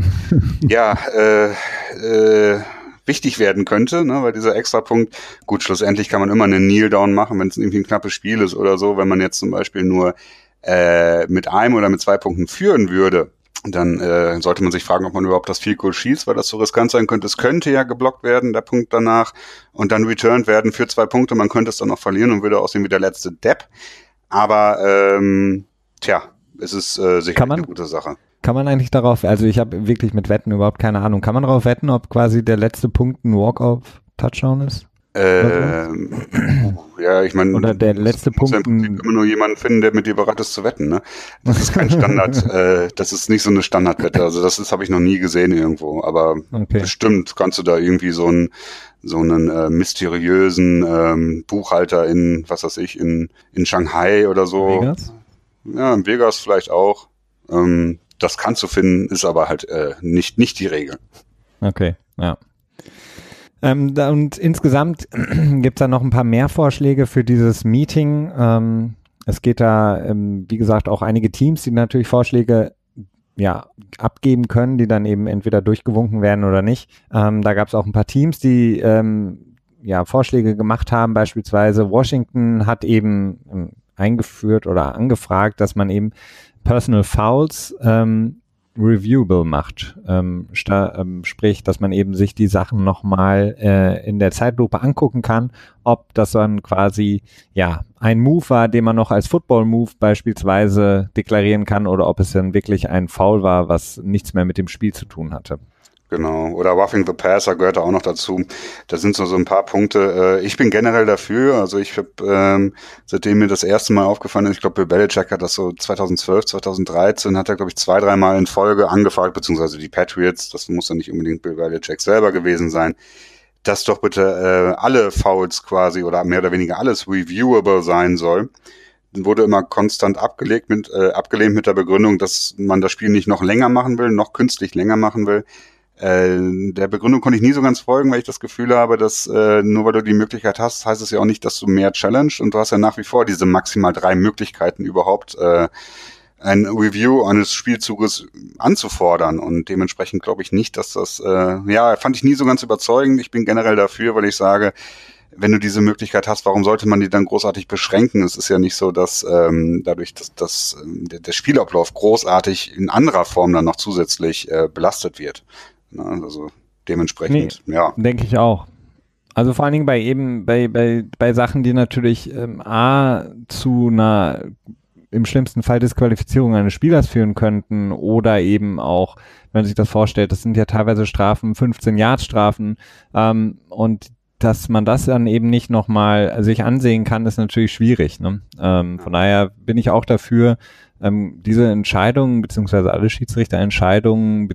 wichtig werden könnte, ne, weil dieser Extrapunkt, gut, schlussendlich kann man immer einen Kneel-Down machen, wenn es irgendwie ein knappes Spiel ist oder so, wenn man jetzt zum Beispiel nur mit einem oder mit 2 Punkten führen würde, dann sollte man sich fragen, ob man überhaupt das Field Goal schießt, weil das so riskant sein könnte. Es könnte ja geblockt werden, der Punkt danach, und dann returned werden für 2 Punkte, man könnte es dann noch verlieren und würde aussehen wie der letzte Depp, aber es ist sicher eine gute Sache. Kann man eigentlich darauf, also ich habe wirklich mit Wetten überhaupt keine Ahnung, kann man darauf wetten, ob quasi der letzte Punkt ein Walk-Off-Touchdown ist? Ja, ich meine, oder der letzte Punkt immer nur jemanden finden, der mit dir bereit ist zu wetten, ne? Das ist kein Standard, das ist nicht so eine Standardwette, also das habe ich noch nie gesehen irgendwo, aber bestimmt kannst du da irgendwie so einen mysteriösen Buchhalter in, was weiß ich, in Shanghai oder so. Vegas? Ja, in Vegas vielleicht auch. Das kannst du finden, ist aber halt nicht die Regel. Okay, ja. Und insgesamt gibt es da noch ein paar mehr Vorschläge für dieses Meeting. Es geht da, wie gesagt, auch einige Teams, die natürlich Vorschläge abgeben können, die dann eben entweder durchgewunken werden oder nicht. Da gab es auch ein paar Teams, die Vorschläge gemacht haben. Beispielsweise Washington hat eben eingeführt oder angefragt, dass man eben Personal Fouls reviewable macht. Sprich, dass man eben sich die Sachen nochmal in der Zeitlupe angucken kann, ob das dann quasi ein Move war, den man noch als Football-Move beispielsweise deklarieren kann oder ob es dann wirklich ein Foul war, was nichts mehr mit dem Spiel zu tun hatte. Genau, oder Roughing the Passer gehört da auch noch dazu. Da sind so ein paar Punkte. Ich bin generell dafür, also ich habe, seitdem mir das erste Mal aufgefallen ist, ich glaube, Bill Belichick hat das so 2012, 2013, hat er, glaube ich, 2-3 Mal in Folge angefragt, beziehungsweise die Patriots, das muss dann nicht unbedingt Bill Belichick selber gewesen sein, dass doch bitte alle Fouls quasi oder mehr oder weniger alles reviewable sein soll. Wurde immer konstant abgelehnt mit der Begründung, dass man das Spiel nicht noch länger machen will, noch künstlich länger machen will. Der Begründung konnte ich nie so ganz folgen, weil ich das Gefühl habe, dass nur weil du die Möglichkeit hast, heißt es ja auch nicht, dass du mehr challenge, und du hast ja nach wie vor diese maximal 3 Möglichkeiten überhaupt ein Review eines Spielzuges anzufordern, und dementsprechend glaube ich nicht, dass das fand ich nie so ganz überzeugend. Ich bin generell dafür, weil ich sage, wenn du diese Möglichkeit hast, warum sollte man die dann großartig beschränken? Es ist ja nicht so, dass dadurch, dass der Spielablauf großartig in anderer Form dann noch zusätzlich belastet wird. Also dementsprechend, denke ich auch. Also vor allen Dingen bei Sachen, die natürlich zu einer im schlimmsten Fall Disqualifizierung eines Spielers führen könnten, oder eben auch, wenn man sich das vorstellt, das sind ja teilweise Strafen, 15-Yard-Strafen, und dass man das dann eben nicht nochmal sich ansehen kann, ist natürlich schwierig, ne? Von daher bin ich auch dafür, diese Entscheidungen, beziehungsweise alle Schiedsrichterentscheidungen,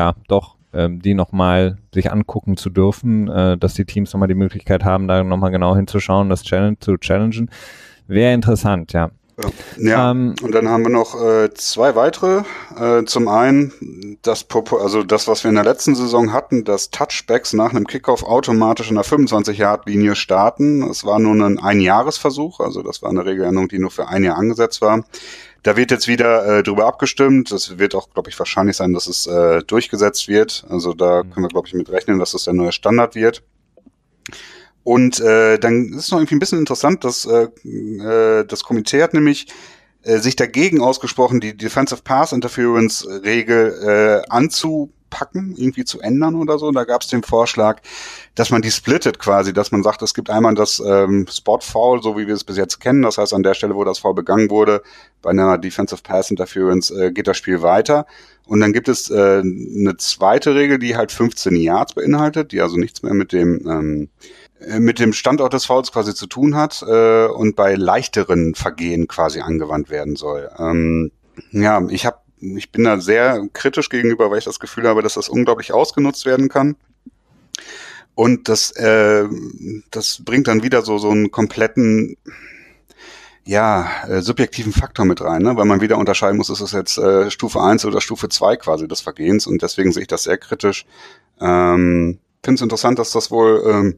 die nochmal sich angucken zu dürfen, dass die Teams nochmal die Möglichkeit haben, da nochmal genau hinzuschauen, das zu challengen, wäre interessant, ja. Ja, und dann haben wir noch 2 weitere. Zum einen das, was wir in der letzten Saison hatten, dass Touchbacks nach einem Kickoff automatisch in der 25-Yard-Linie starten. Es war nur ein Einjahresversuch, also das war eine Regeländerung, die nur für ein Jahr angesetzt war. Da wird jetzt wieder drüber abgestimmt. Es wird auch, glaube ich, wahrscheinlich sein, dass es durchgesetzt wird. Also da können wir, glaube ich, mit rechnen, dass das der neue Standard wird. Und dann ist es noch irgendwie ein bisschen interessant, dass das Komitee hat nämlich sich dagegen ausgesprochen, die Defensive Pass Interference Regel anzupacken, irgendwie zu ändern oder so. Da gab es den Vorschlag, dass man die splittet quasi, dass man sagt, es gibt einmal das Spot Foul, so wie wir es bis jetzt kennen. Das heißt, an der Stelle, wo das Foul begangen wurde, bei einer Defensive Pass Interference geht das Spiel weiter. Und dann gibt es eine zweite Regel, die halt 15 Yards beinhaltet, die also nichts mehr mit dem Standort des Fouls quasi zu tun hat und bei leichteren Vergehen quasi angewandt werden soll. Ich bin da sehr kritisch gegenüber, weil ich das Gefühl habe, dass das unglaublich ausgenutzt werden kann. Und das bringt dann wieder so einen kompletten subjektiven Faktor mit rein, ne? Weil man wieder unterscheiden muss, ist es jetzt Stufe 1 oder Stufe 2 quasi des Vergehens, und deswegen sehe ich das sehr kritisch. Finde es interessant, dass das wohl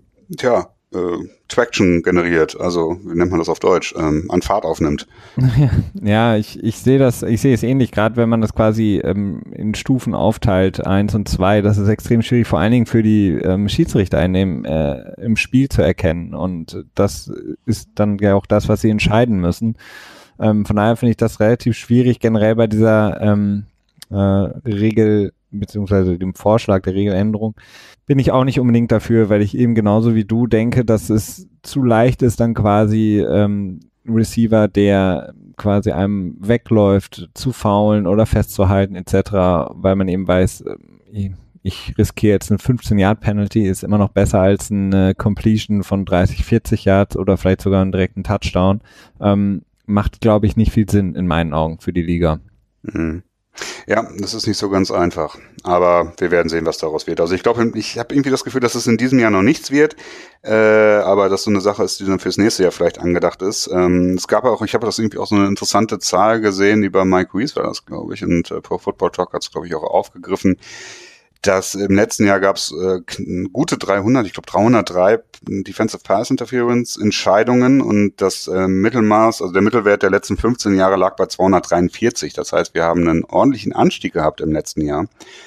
Traction generiert, also wie nennt man das auf Deutsch, an Fahrt aufnimmt. Ja, ich sehe es ähnlich, gerade wenn man das quasi in Stufen aufteilt, 1 und 2, das ist extrem schwierig, vor allen Dingen für die Schiedsrichter im Spiel zu erkennen, und das ist dann ja auch das, was sie entscheiden müssen. Von daher finde ich das relativ schwierig, generell bei dieser Regel, beziehungsweise dem Vorschlag der Regeländerung, bin ich auch nicht unbedingt dafür, weil ich eben genauso wie du denke, dass es zu leicht ist, dann quasi Receiver, der quasi einem wegläuft, zu foulen oder festzuhalten etc., weil man eben weiß, ich riskiere jetzt eine 15-Yard-Penalty, ist immer noch besser als eine Completion von 30, 40 Yards oder vielleicht sogar einen direkten Touchdown. Macht, glaube ich, nicht viel Sinn in meinen Augen für die Liga. Mhm. Ja, das ist nicht so ganz einfach, aber wir werden sehen, was daraus wird. Also ich glaube, ich habe irgendwie das Gefühl, dass es in diesem Jahr noch nichts wird, aber dass so eine Sache ist, die dann fürs nächste Jahr vielleicht angedacht ist. Es gab auch, ich habe das irgendwie auch so eine interessante Zahl gesehen, die bei Mike Rees war das, glaube ich, und Pro Football Talk hat es, glaube ich, auch aufgegriffen, dass im letzten Jahr gab es gute 300, ich glaube 303 Defensive Pass Interference Entscheidungen, und das Mittelmaß, also der Mittelwert der letzten 15 Jahre lag bei 243. Das heißt, wir haben einen ordentlichen Anstieg gehabt im letzten Jahr.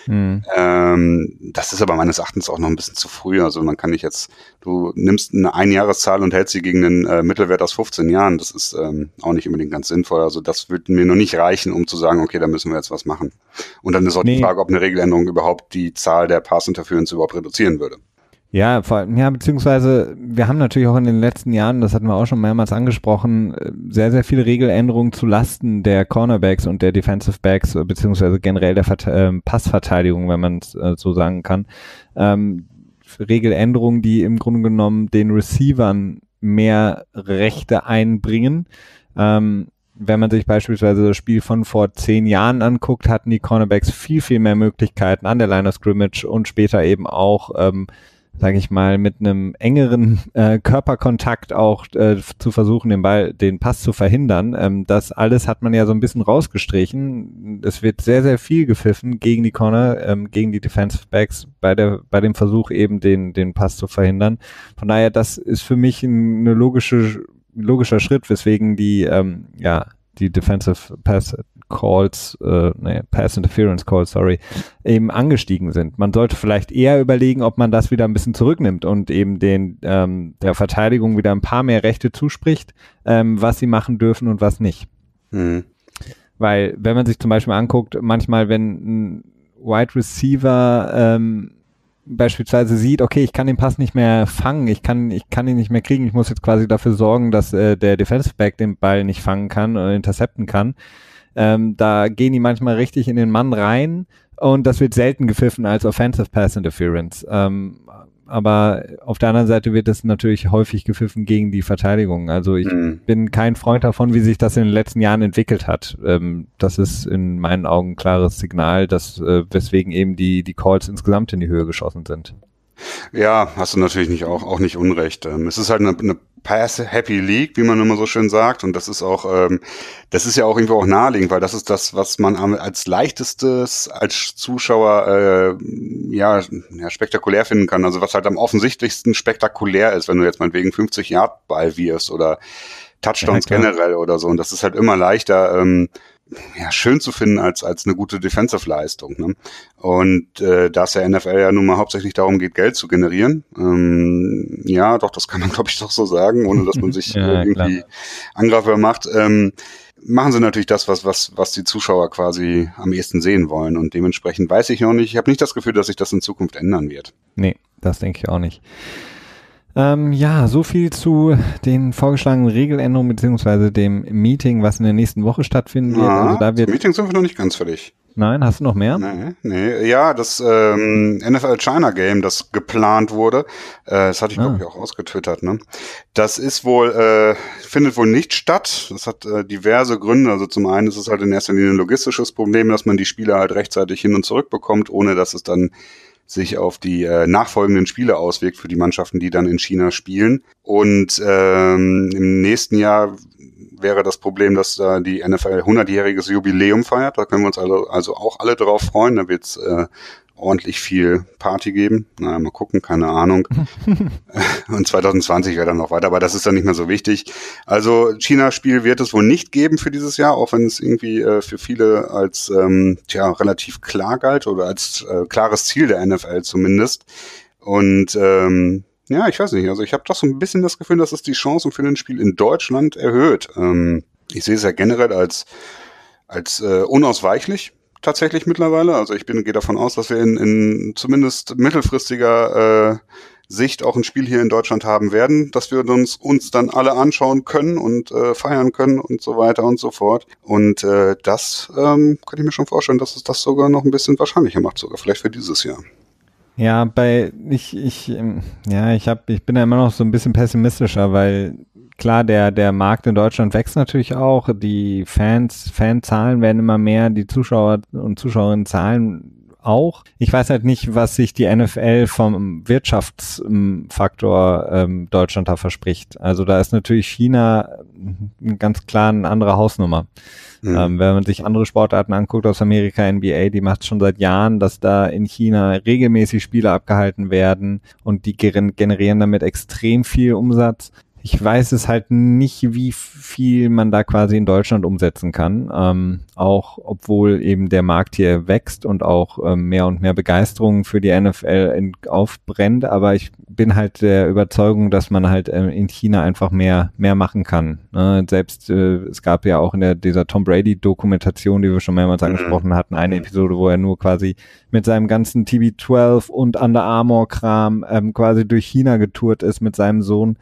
Das ist aber meines Erachtens auch noch ein bisschen zu früh. Also man kann nicht jetzt, du nimmst eine Einjahreszahl und hältst sie gegen einen Mittelwert aus 15 Jahren. Das ist auch nicht unbedingt ganz sinnvoll. Also das würde mir noch nicht reichen, um zu sagen, okay, da müssen wir jetzt was machen. Und dann ist auch die Frage, ob eine Regeländerung überhaupt die Zahl der Pass Interference überhaupt reduzieren würde. Ja, beziehungsweise wir haben natürlich auch in den letzten Jahren, das hatten wir auch schon mehrmals angesprochen, sehr, sehr viele Regeländerungen zu Lasten der Cornerbacks und der Defensive Backs, beziehungsweise generell der Passverteidigung, wenn man es so sagen kann. Regeländerungen, die im Grunde genommen den Receivern mehr Rechte einbringen. Wenn man sich beispielsweise das Spiel von vor 10 Jahren anguckt, hatten die Cornerbacks viel, viel mehr Möglichkeiten an der Line of Scrimmage und später eben auch, sage ich mal, mit einem engeren Körperkontakt auch zu versuchen, den Pass zu verhindern. Das alles hat man ja so ein bisschen rausgestrichen. Es wird sehr, sehr viel gepfiffen gegen die Corner, gegen die Defensive Backs bei dem Versuch eben den Pass zu verhindern. Von daher, das ist für mich ein logischer Schritt, weswegen die Defensive Pass Calls, Pass Interference Calls, eben angestiegen sind. Man sollte vielleicht eher überlegen, ob man das wieder ein bisschen zurücknimmt und eben der Verteidigung wieder ein paar mehr Rechte zuspricht, was sie machen dürfen und was nicht. Weil, wenn man sich zum Beispiel anguckt, manchmal, wenn ein Wide Receiver beispielsweise sieht, okay, ich kann den Pass nicht mehr fangen, ich kann ihn nicht mehr kriegen, ich muss jetzt quasi dafür sorgen, dass der Defensive Back den Ball nicht fangen kann oder intercepten kann. Da gehen die manchmal richtig in den Mann rein, und das wird selten gepfiffen als Offensive Pass Interference. Aber auf der anderen Seite wird es natürlich häufig gepfiffen gegen die Verteidigung. Also ich bin kein Freund davon, wie sich das in den letzten Jahren entwickelt hat. Das ist in meinen Augen ein klares Signal, weswegen eben die Calls insgesamt in die Höhe geschossen sind. Ja, hast du natürlich auch nicht unrecht. Es ist halt eine Pass-Happy League, wie man immer so schön sagt. Und das ist auch, das ist ja auch irgendwo auch naheliegend, weil das ist das, was man als leichtestes als Zuschauer spektakulär finden kann. Also was halt am offensichtlichsten spektakulär ist, wenn du jetzt meinetwegen 50-Yard-Ball wirfst oder Touchdowns generell oder so. Und das ist halt immer leichter, schön zu finden als eine gute Defensive-Leistung. Ne? Und da es der NFL ja nun mal hauptsächlich darum geht, Geld zu generieren, das kann man, glaube ich, doch so sagen, ohne dass man sich irgendwie angreifbar macht, machen sie natürlich das, was die Zuschauer quasi am ehesten sehen wollen. Und dementsprechend weiß ich noch nicht, ich habe nicht das Gefühl, dass sich das in Zukunft ändern wird. Nee, das denke ich auch nicht. So viel zu den vorgeschlagenen Regeländerungen beziehungsweise dem Meeting, was in der nächsten Woche stattfinden wird. Also da wird. Meeting sind wir noch nicht ganz fertig. Nein, hast du noch mehr? Nee. Ja, das NFL China Game, das geplant wurde, das hatte ich glaube ich auch ausgetwittert, ne? Das ist wohl, findet wohl nicht statt. Das hat diverse Gründe. Also zum einen ist es halt in erster Linie ein logistisches Problem, dass man die Spieler halt rechtzeitig hin und zurück bekommt, ohne dass es dann sich auf die nachfolgenden Spiele auswirkt für die Mannschaften, die dann in China spielen. Und im nächsten Jahr wäre das Problem, dass da die NFL 100-jähriges Jubiläum feiert. Da können wir uns also auch alle drauf freuen. Da wird's ordentlich viel Party geben. Naja, mal gucken, keine Ahnung. Und 2020 wäre dann noch weiter, aber das ist dann nicht mehr so wichtig. Also China-Spiel wird es wohl nicht geben für dieses Jahr, auch wenn es irgendwie für viele als relativ klar galt oder als klares Ziel der NFL zumindest. Und ich weiß nicht, also ich habe doch so ein bisschen das Gefühl, dass es die Chancen für ein Spiel in Deutschland erhöht. Ich sehe es ja generell als unausweichlich tatsächlich mittlerweile. Also ich gehe davon aus, dass wir in zumindest mittelfristiger Sicht auch ein Spiel hier in Deutschland haben werden, dass wir uns dann alle anschauen können und feiern können und so weiter und so fort. Und das kann ich mir schon vorstellen, dass es das sogar noch ein bisschen wahrscheinlicher macht, sogar vielleicht für dieses Jahr. Ja, ich bin ja immer noch so ein bisschen pessimistischer, weil klar, der Markt in Deutschland wächst natürlich auch, die Fanzahlen werden immer mehr, die Zuschauer und Zuschauerinnen zahlen auch. Ich weiß halt nicht, was sich die NFL vom Wirtschaftsfaktor Deutschland da verspricht. Also da ist natürlich China ganz klar eine andere Hausnummer. Wenn man sich andere Sportarten anguckt aus Amerika, NBA, die macht es schon seit Jahren, dass da in China regelmäßig Spiele abgehalten werden und die generieren damit extrem viel Umsatz. Ich weiß es halt nicht, wie viel man da quasi in Deutschland umsetzen kann, auch obwohl eben der Markt hier wächst und auch mehr und mehr Begeisterung für die NFL aufbrennt, aber ich bin halt der Überzeugung, dass man halt in China einfach mehr machen kann. Selbst es gab ja auch in dieser Tom Brady Dokumentation, die wir schon mehrmals angesprochen hatten, eine Episode, wo er nur quasi mit seinem ganzen TB12 und Under Armour Kram quasi durch China getourt ist mit seinem Sohn.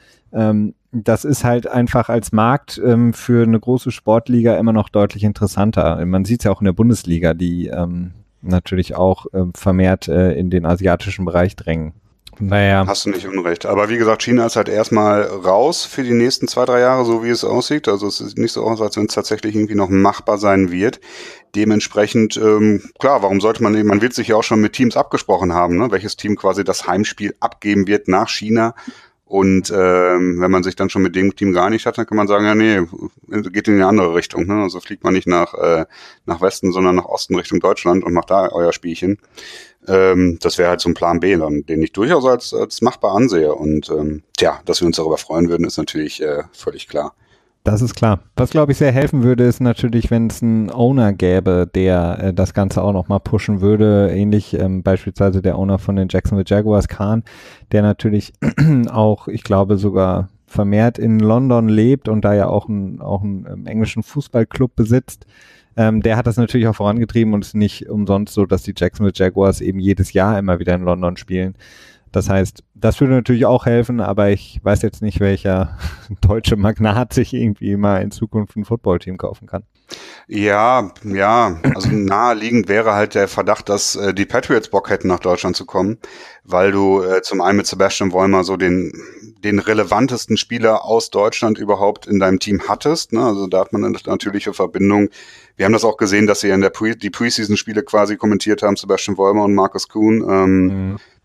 Das ist halt einfach als Markt für eine große Sportliga immer noch deutlich interessanter. Man sieht es ja auch in der Bundesliga, die natürlich auch vermehrt in den asiatischen Bereich drängen. Naja. Hast du nicht unrecht. Aber wie gesagt, China ist halt erstmal raus für die nächsten 2-3 Jahre, so wie es aussieht. Also es sieht nicht so aus, als wenn es tatsächlich irgendwie noch machbar sein wird. Dementsprechend, klar, warum sollte man wird sich ja auch schon mit Teams abgesprochen haben, ne? Welches Team quasi das Heimspiel abgeben wird nach China. Und wenn man sich dann schon mit dem Team geeinigt hat, dann kann man sagen, ja nee, geht in eine andere Richtung. Ne? Also fliegt man nicht nach Westen, sondern nach Osten Richtung Deutschland und macht da euer Spielchen. Das wäre halt so ein Plan B, dann, den ich durchaus als machbar ansehe. Und dass wir uns darüber freuen würden, ist natürlich völlig klar. Das ist klar. Was, glaube ich, sehr helfen würde, ist natürlich, wenn es einen Owner gäbe, der das Ganze auch nochmal pushen würde. Ähnlich beispielsweise der Owner von den Jacksonville Jaguars, Khan, der natürlich auch, ich glaube, sogar vermehrt in London lebt und da ja auch einen englischen Fußballclub besitzt. Der hat das natürlich auch vorangetrieben und es ist nicht umsonst so, dass die Jacksonville Jaguars eben jedes Jahr immer wieder in London spielen. Das heißt, das würde natürlich auch helfen, aber ich weiß jetzt nicht, welcher deutsche Magnat sich irgendwie mal in Zukunft ein Footballteam kaufen kann. Ja, also naheliegend wäre halt der Verdacht, dass die Patriots Bock hätten, nach Deutschland zu kommen, weil du zum einen mit Sebastian Vollmer so den relevantesten Spieler aus Deutschland überhaupt in deinem Team hattest. Ne? Also da hat man eine natürliche Verbindung. Wir haben das auch gesehen, dass sie in die Preseason-Spiele quasi kommentiert haben, Sebastian Vollmer und Marcus Kuhn.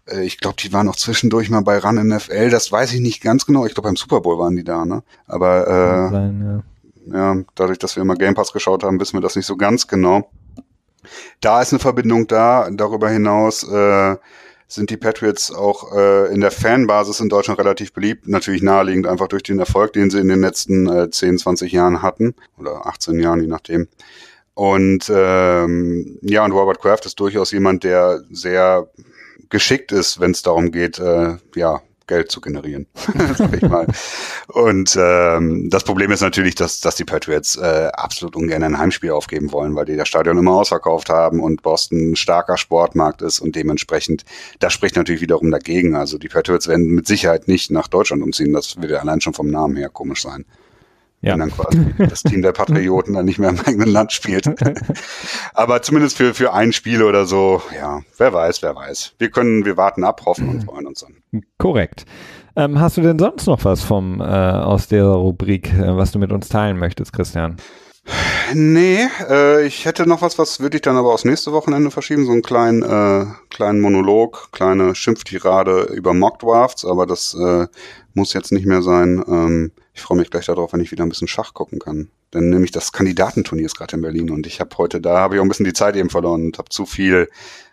Ich glaube, die waren auch zwischendurch mal bei Run NFL, das weiß ich nicht ganz genau. Ich glaube, beim Super Bowl waren die da, ne? Aber ja, dadurch, dass wir immer Game Pass geschaut haben, wissen wir das nicht so ganz genau. Da ist eine Verbindung da. Darüber hinaus sind die Patriots auch in der Fanbasis in Deutschland relativ beliebt. Natürlich naheliegend einfach durch den Erfolg, den sie in den letzten 10, 20 Jahren hatten. Oder 18 Jahren, je nachdem. Und und Robert Kraft ist durchaus jemand, der sehr geschickt ist, wenn es darum geht, Geld zu generieren, sag ich mal. Und das Problem ist natürlich, dass die Patriots absolut ungern ein Heimspiel aufgeben wollen, weil die das Stadion immer ausverkauft haben und Boston ein starker Sportmarkt ist und dementsprechend, das spricht natürlich wiederum dagegen. Also die Patriots werden mit Sicherheit nicht nach Deutschland umziehen, das würde allein schon vom Namen her komisch sein. Ja. Wenn dann quasi das Team der Patrioten dann nicht mehr im eigenen Land spielt. Aber zumindest für ein Spiel oder so, ja, wer weiß. Wir warten ab, hoffen und freuen uns dann. Korrekt. Hast du denn sonst noch was aus der Rubrik, was du mit uns teilen möchtest, Christian? Nee, ich hätte noch was würde ich dann aber aufs nächste Wochenende verschieben, so einen kleinen Monolog, kleine Schimpftirade über Mockdrafts, aber das muss jetzt nicht mehr sein. Ich freue mich gleich darauf, wenn ich wieder ein bisschen Schach gucken kann. Denn nämlich das Kandidatenturnier ist gerade in Berlin und ich habe auch ein bisschen die Zeit eben verloren und habe zu viel,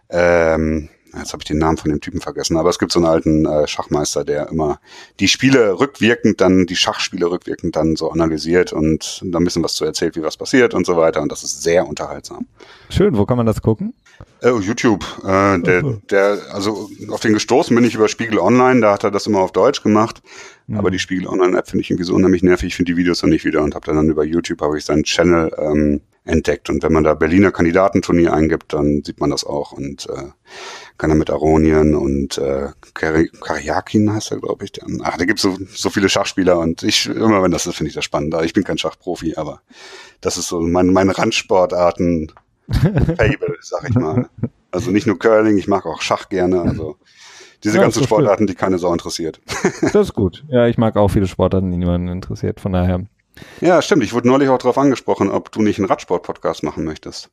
jetzt habe ich den Namen von dem Typen vergessen, aber es gibt so einen alten Schachmeister, der immer die Schachspiele rückwirkend dann so analysiert und da ein bisschen was zu erzählt, wie was passiert und so weiter und das ist sehr unterhaltsam. Schön, wo kann man das gucken? YouTube. Also auf den gestoßen bin ich über Spiegel Online, da hat er das immer auf Deutsch gemacht, aber die Spiegel Online App finde ich irgendwie so unheimlich nervig, ich finde die Videos dann nicht wieder und habe dann über YouTube seinen Channel entdeckt und wenn man da Berliner Kandidatenturnier eingibt, dann sieht man das auch und kann er mit Aronien und Karjakin heißt er, glaube ich. Da gibt es so viele Schachspieler und immer wenn das ist, finde ich das spannend. Ich bin kein Schachprofi, aber das ist so meine Randsportarten Fable, sag ich mal. Also nicht nur Curling, ich mag auch Schach gerne, also diese ganzen Sportarten, die keine Sau interessiert. Das ist gut. Ja, ich mag auch viele Sportarten, die niemanden interessiert, von daher. Ja, stimmt. Ich wurde neulich auch darauf angesprochen, ob du nicht einen Radsport-Podcast machen möchtest.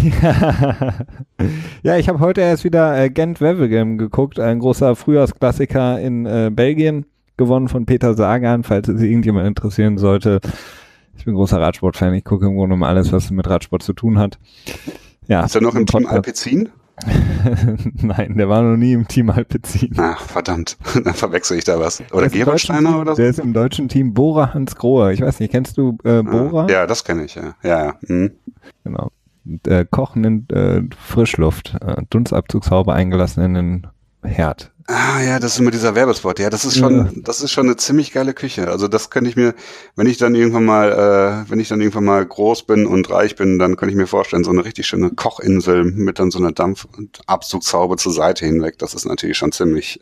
Ja, ich habe heute erst wieder Gent-Wevelgem geguckt, ein großer Frühjahrsklassiker in Belgien, gewonnen von Peter Sagan, falls es irgendjemand interessieren sollte. Ich bin großer Radsport-Fan, ich gucke im Grunde um alles, was mit Radsport zu tun hat. Ja, ist er noch im Team Alpecin? Nein, der war noch nie im Team Alpecin. Ach, verdammt, dann verwechsel ich da was. Oder Gerolsteiner oder so? Der ist im deutschen Team Bora Hans Grohe. Ich weiß nicht, kennst du Bora? Ja, das kenne ich, ja. Ja. Mhm. Genau. Kochen in Frischluft, Dunstabzugshaube eingelassen in den Herd. Ah ja, das ist immer dieser Werbespot. Ja, das ist schon eine ziemlich geile Küche. Also das könnte ich mir, wenn ich dann irgendwann mal groß bin und reich bin, dann könnte ich mir vorstellen, so eine richtig schöne Kochinsel mit dann so einer Dampfabzugshaube zur Seite hinweg. Das ist natürlich schon ziemlich,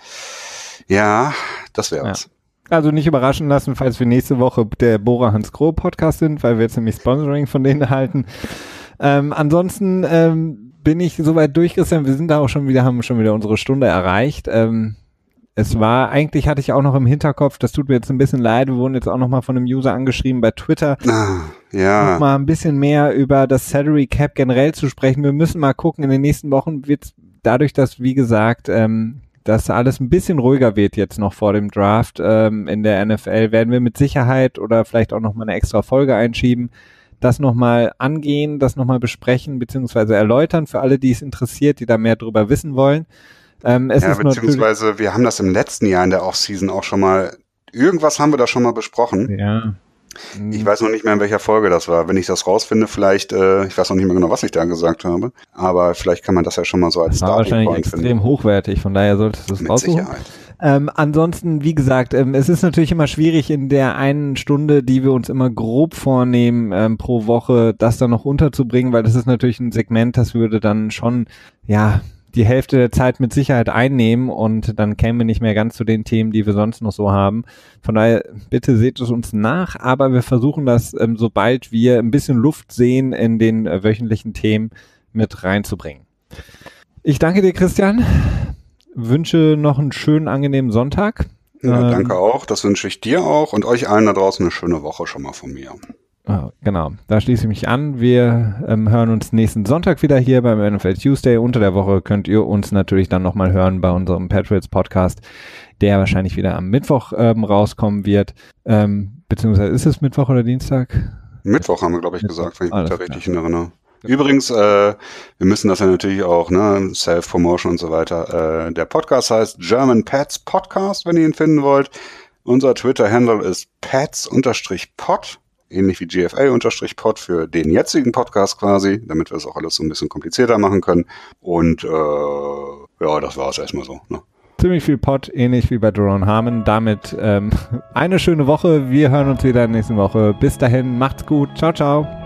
das wäre was. Also nicht überraschen lassen, falls wir nächste Woche der Bora Hans Grohe Podcast sind, weil wir jetzt nämlich Sponsoring von denen erhalten. Ansonsten bin ich soweit durch, Christian. Wir sind da auch haben schon wieder unsere Stunde erreicht. Eigentlich hatte ich auch noch im Hinterkopf, das tut mir jetzt ein bisschen leid, wir wurden jetzt auch nochmal von einem User angeschrieben bei Twitter, nochmal ein bisschen mehr über das Salary Cap generell zu sprechen. Wir müssen mal gucken, in den nächsten Wochen wird dadurch, dass, wie gesagt, dass alles ein bisschen ruhiger wird jetzt noch vor dem Draft in der NFL, werden wir mit Sicherheit oder vielleicht auch nochmal eine extra Folge einschieben, das nochmal angehen, das nochmal besprechen, beziehungsweise erläutern für alle, die es interessiert, die da mehr drüber wissen wollen. Beziehungsweise wir haben das im letzten Jahr in der Offseason auch schon mal, irgendwas haben wir da schon mal besprochen. Ja. Ich weiß noch nicht mehr, in welcher Folge das war. Wenn ich das rausfinde, vielleicht, ich weiß noch nicht mehr genau, was ich da gesagt habe, aber vielleicht kann man das ja schon mal so als Starting Point finden. Wahrscheinlich extrem hochwertig, von daher solltest du es raussuchen. Mit Sicherheit. Ansonsten, wie gesagt, es ist natürlich immer schwierig in der einen Stunde, die wir uns immer grob vornehmen, pro Woche, das dann noch unterzubringen, weil das ist natürlich ein Segment, das würde dann schon, die Hälfte der Zeit mit Sicherheit einnehmen und dann kämen wir nicht mehr ganz zu den Themen, die wir sonst noch so haben. Von daher, bitte seht es uns nach, aber wir versuchen das, sobald wir ein bisschen Luft sehen, in den wöchentlichen Themen mit reinzubringen. Ich danke dir, Christian. Wünsche noch einen schönen, angenehmen Sonntag. Ja, danke auch. Das wünsche ich dir auch und euch allen da draußen eine schöne Woche schon mal von mir. Genau, da schließe ich mich an. Wir hören uns nächsten Sonntag wieder hier beim NFL Tuesday. Unter der Woche könnt ihr uns natürlich dann nochmal hören bei unserem Patriots Podcast, der wahrscheinlich wieder am Mittwoch rauskommen wird. Beziehungsweise ist es Mittwoch oder Dienstag? Mittwoch haben wir, glaube ich, gesagt, wenn ich mich da richtig erinnere. Übrigens, wir müssen das ja natürlich auch, ne, Self-Promotion und so weiter. Der Podcast heißt German Pets Podcast, wenn ihr ihn finden wollt. Unser Twitter-Handle ist pets_pod, ähnlich wie GFA_pod für den jetzigen Podcast quasi, damit wir das auch alles so ein bisschen komplizierter machen können. Und ja, das war es erstmal so. Ne? Ziemlich viel Pod, ähnlich wie bei Duron Harmon. Damit eine schöne Woche. Wir hören uns wieder nächste Woche. Bis dahin, macht's gut. Ciao, ciao.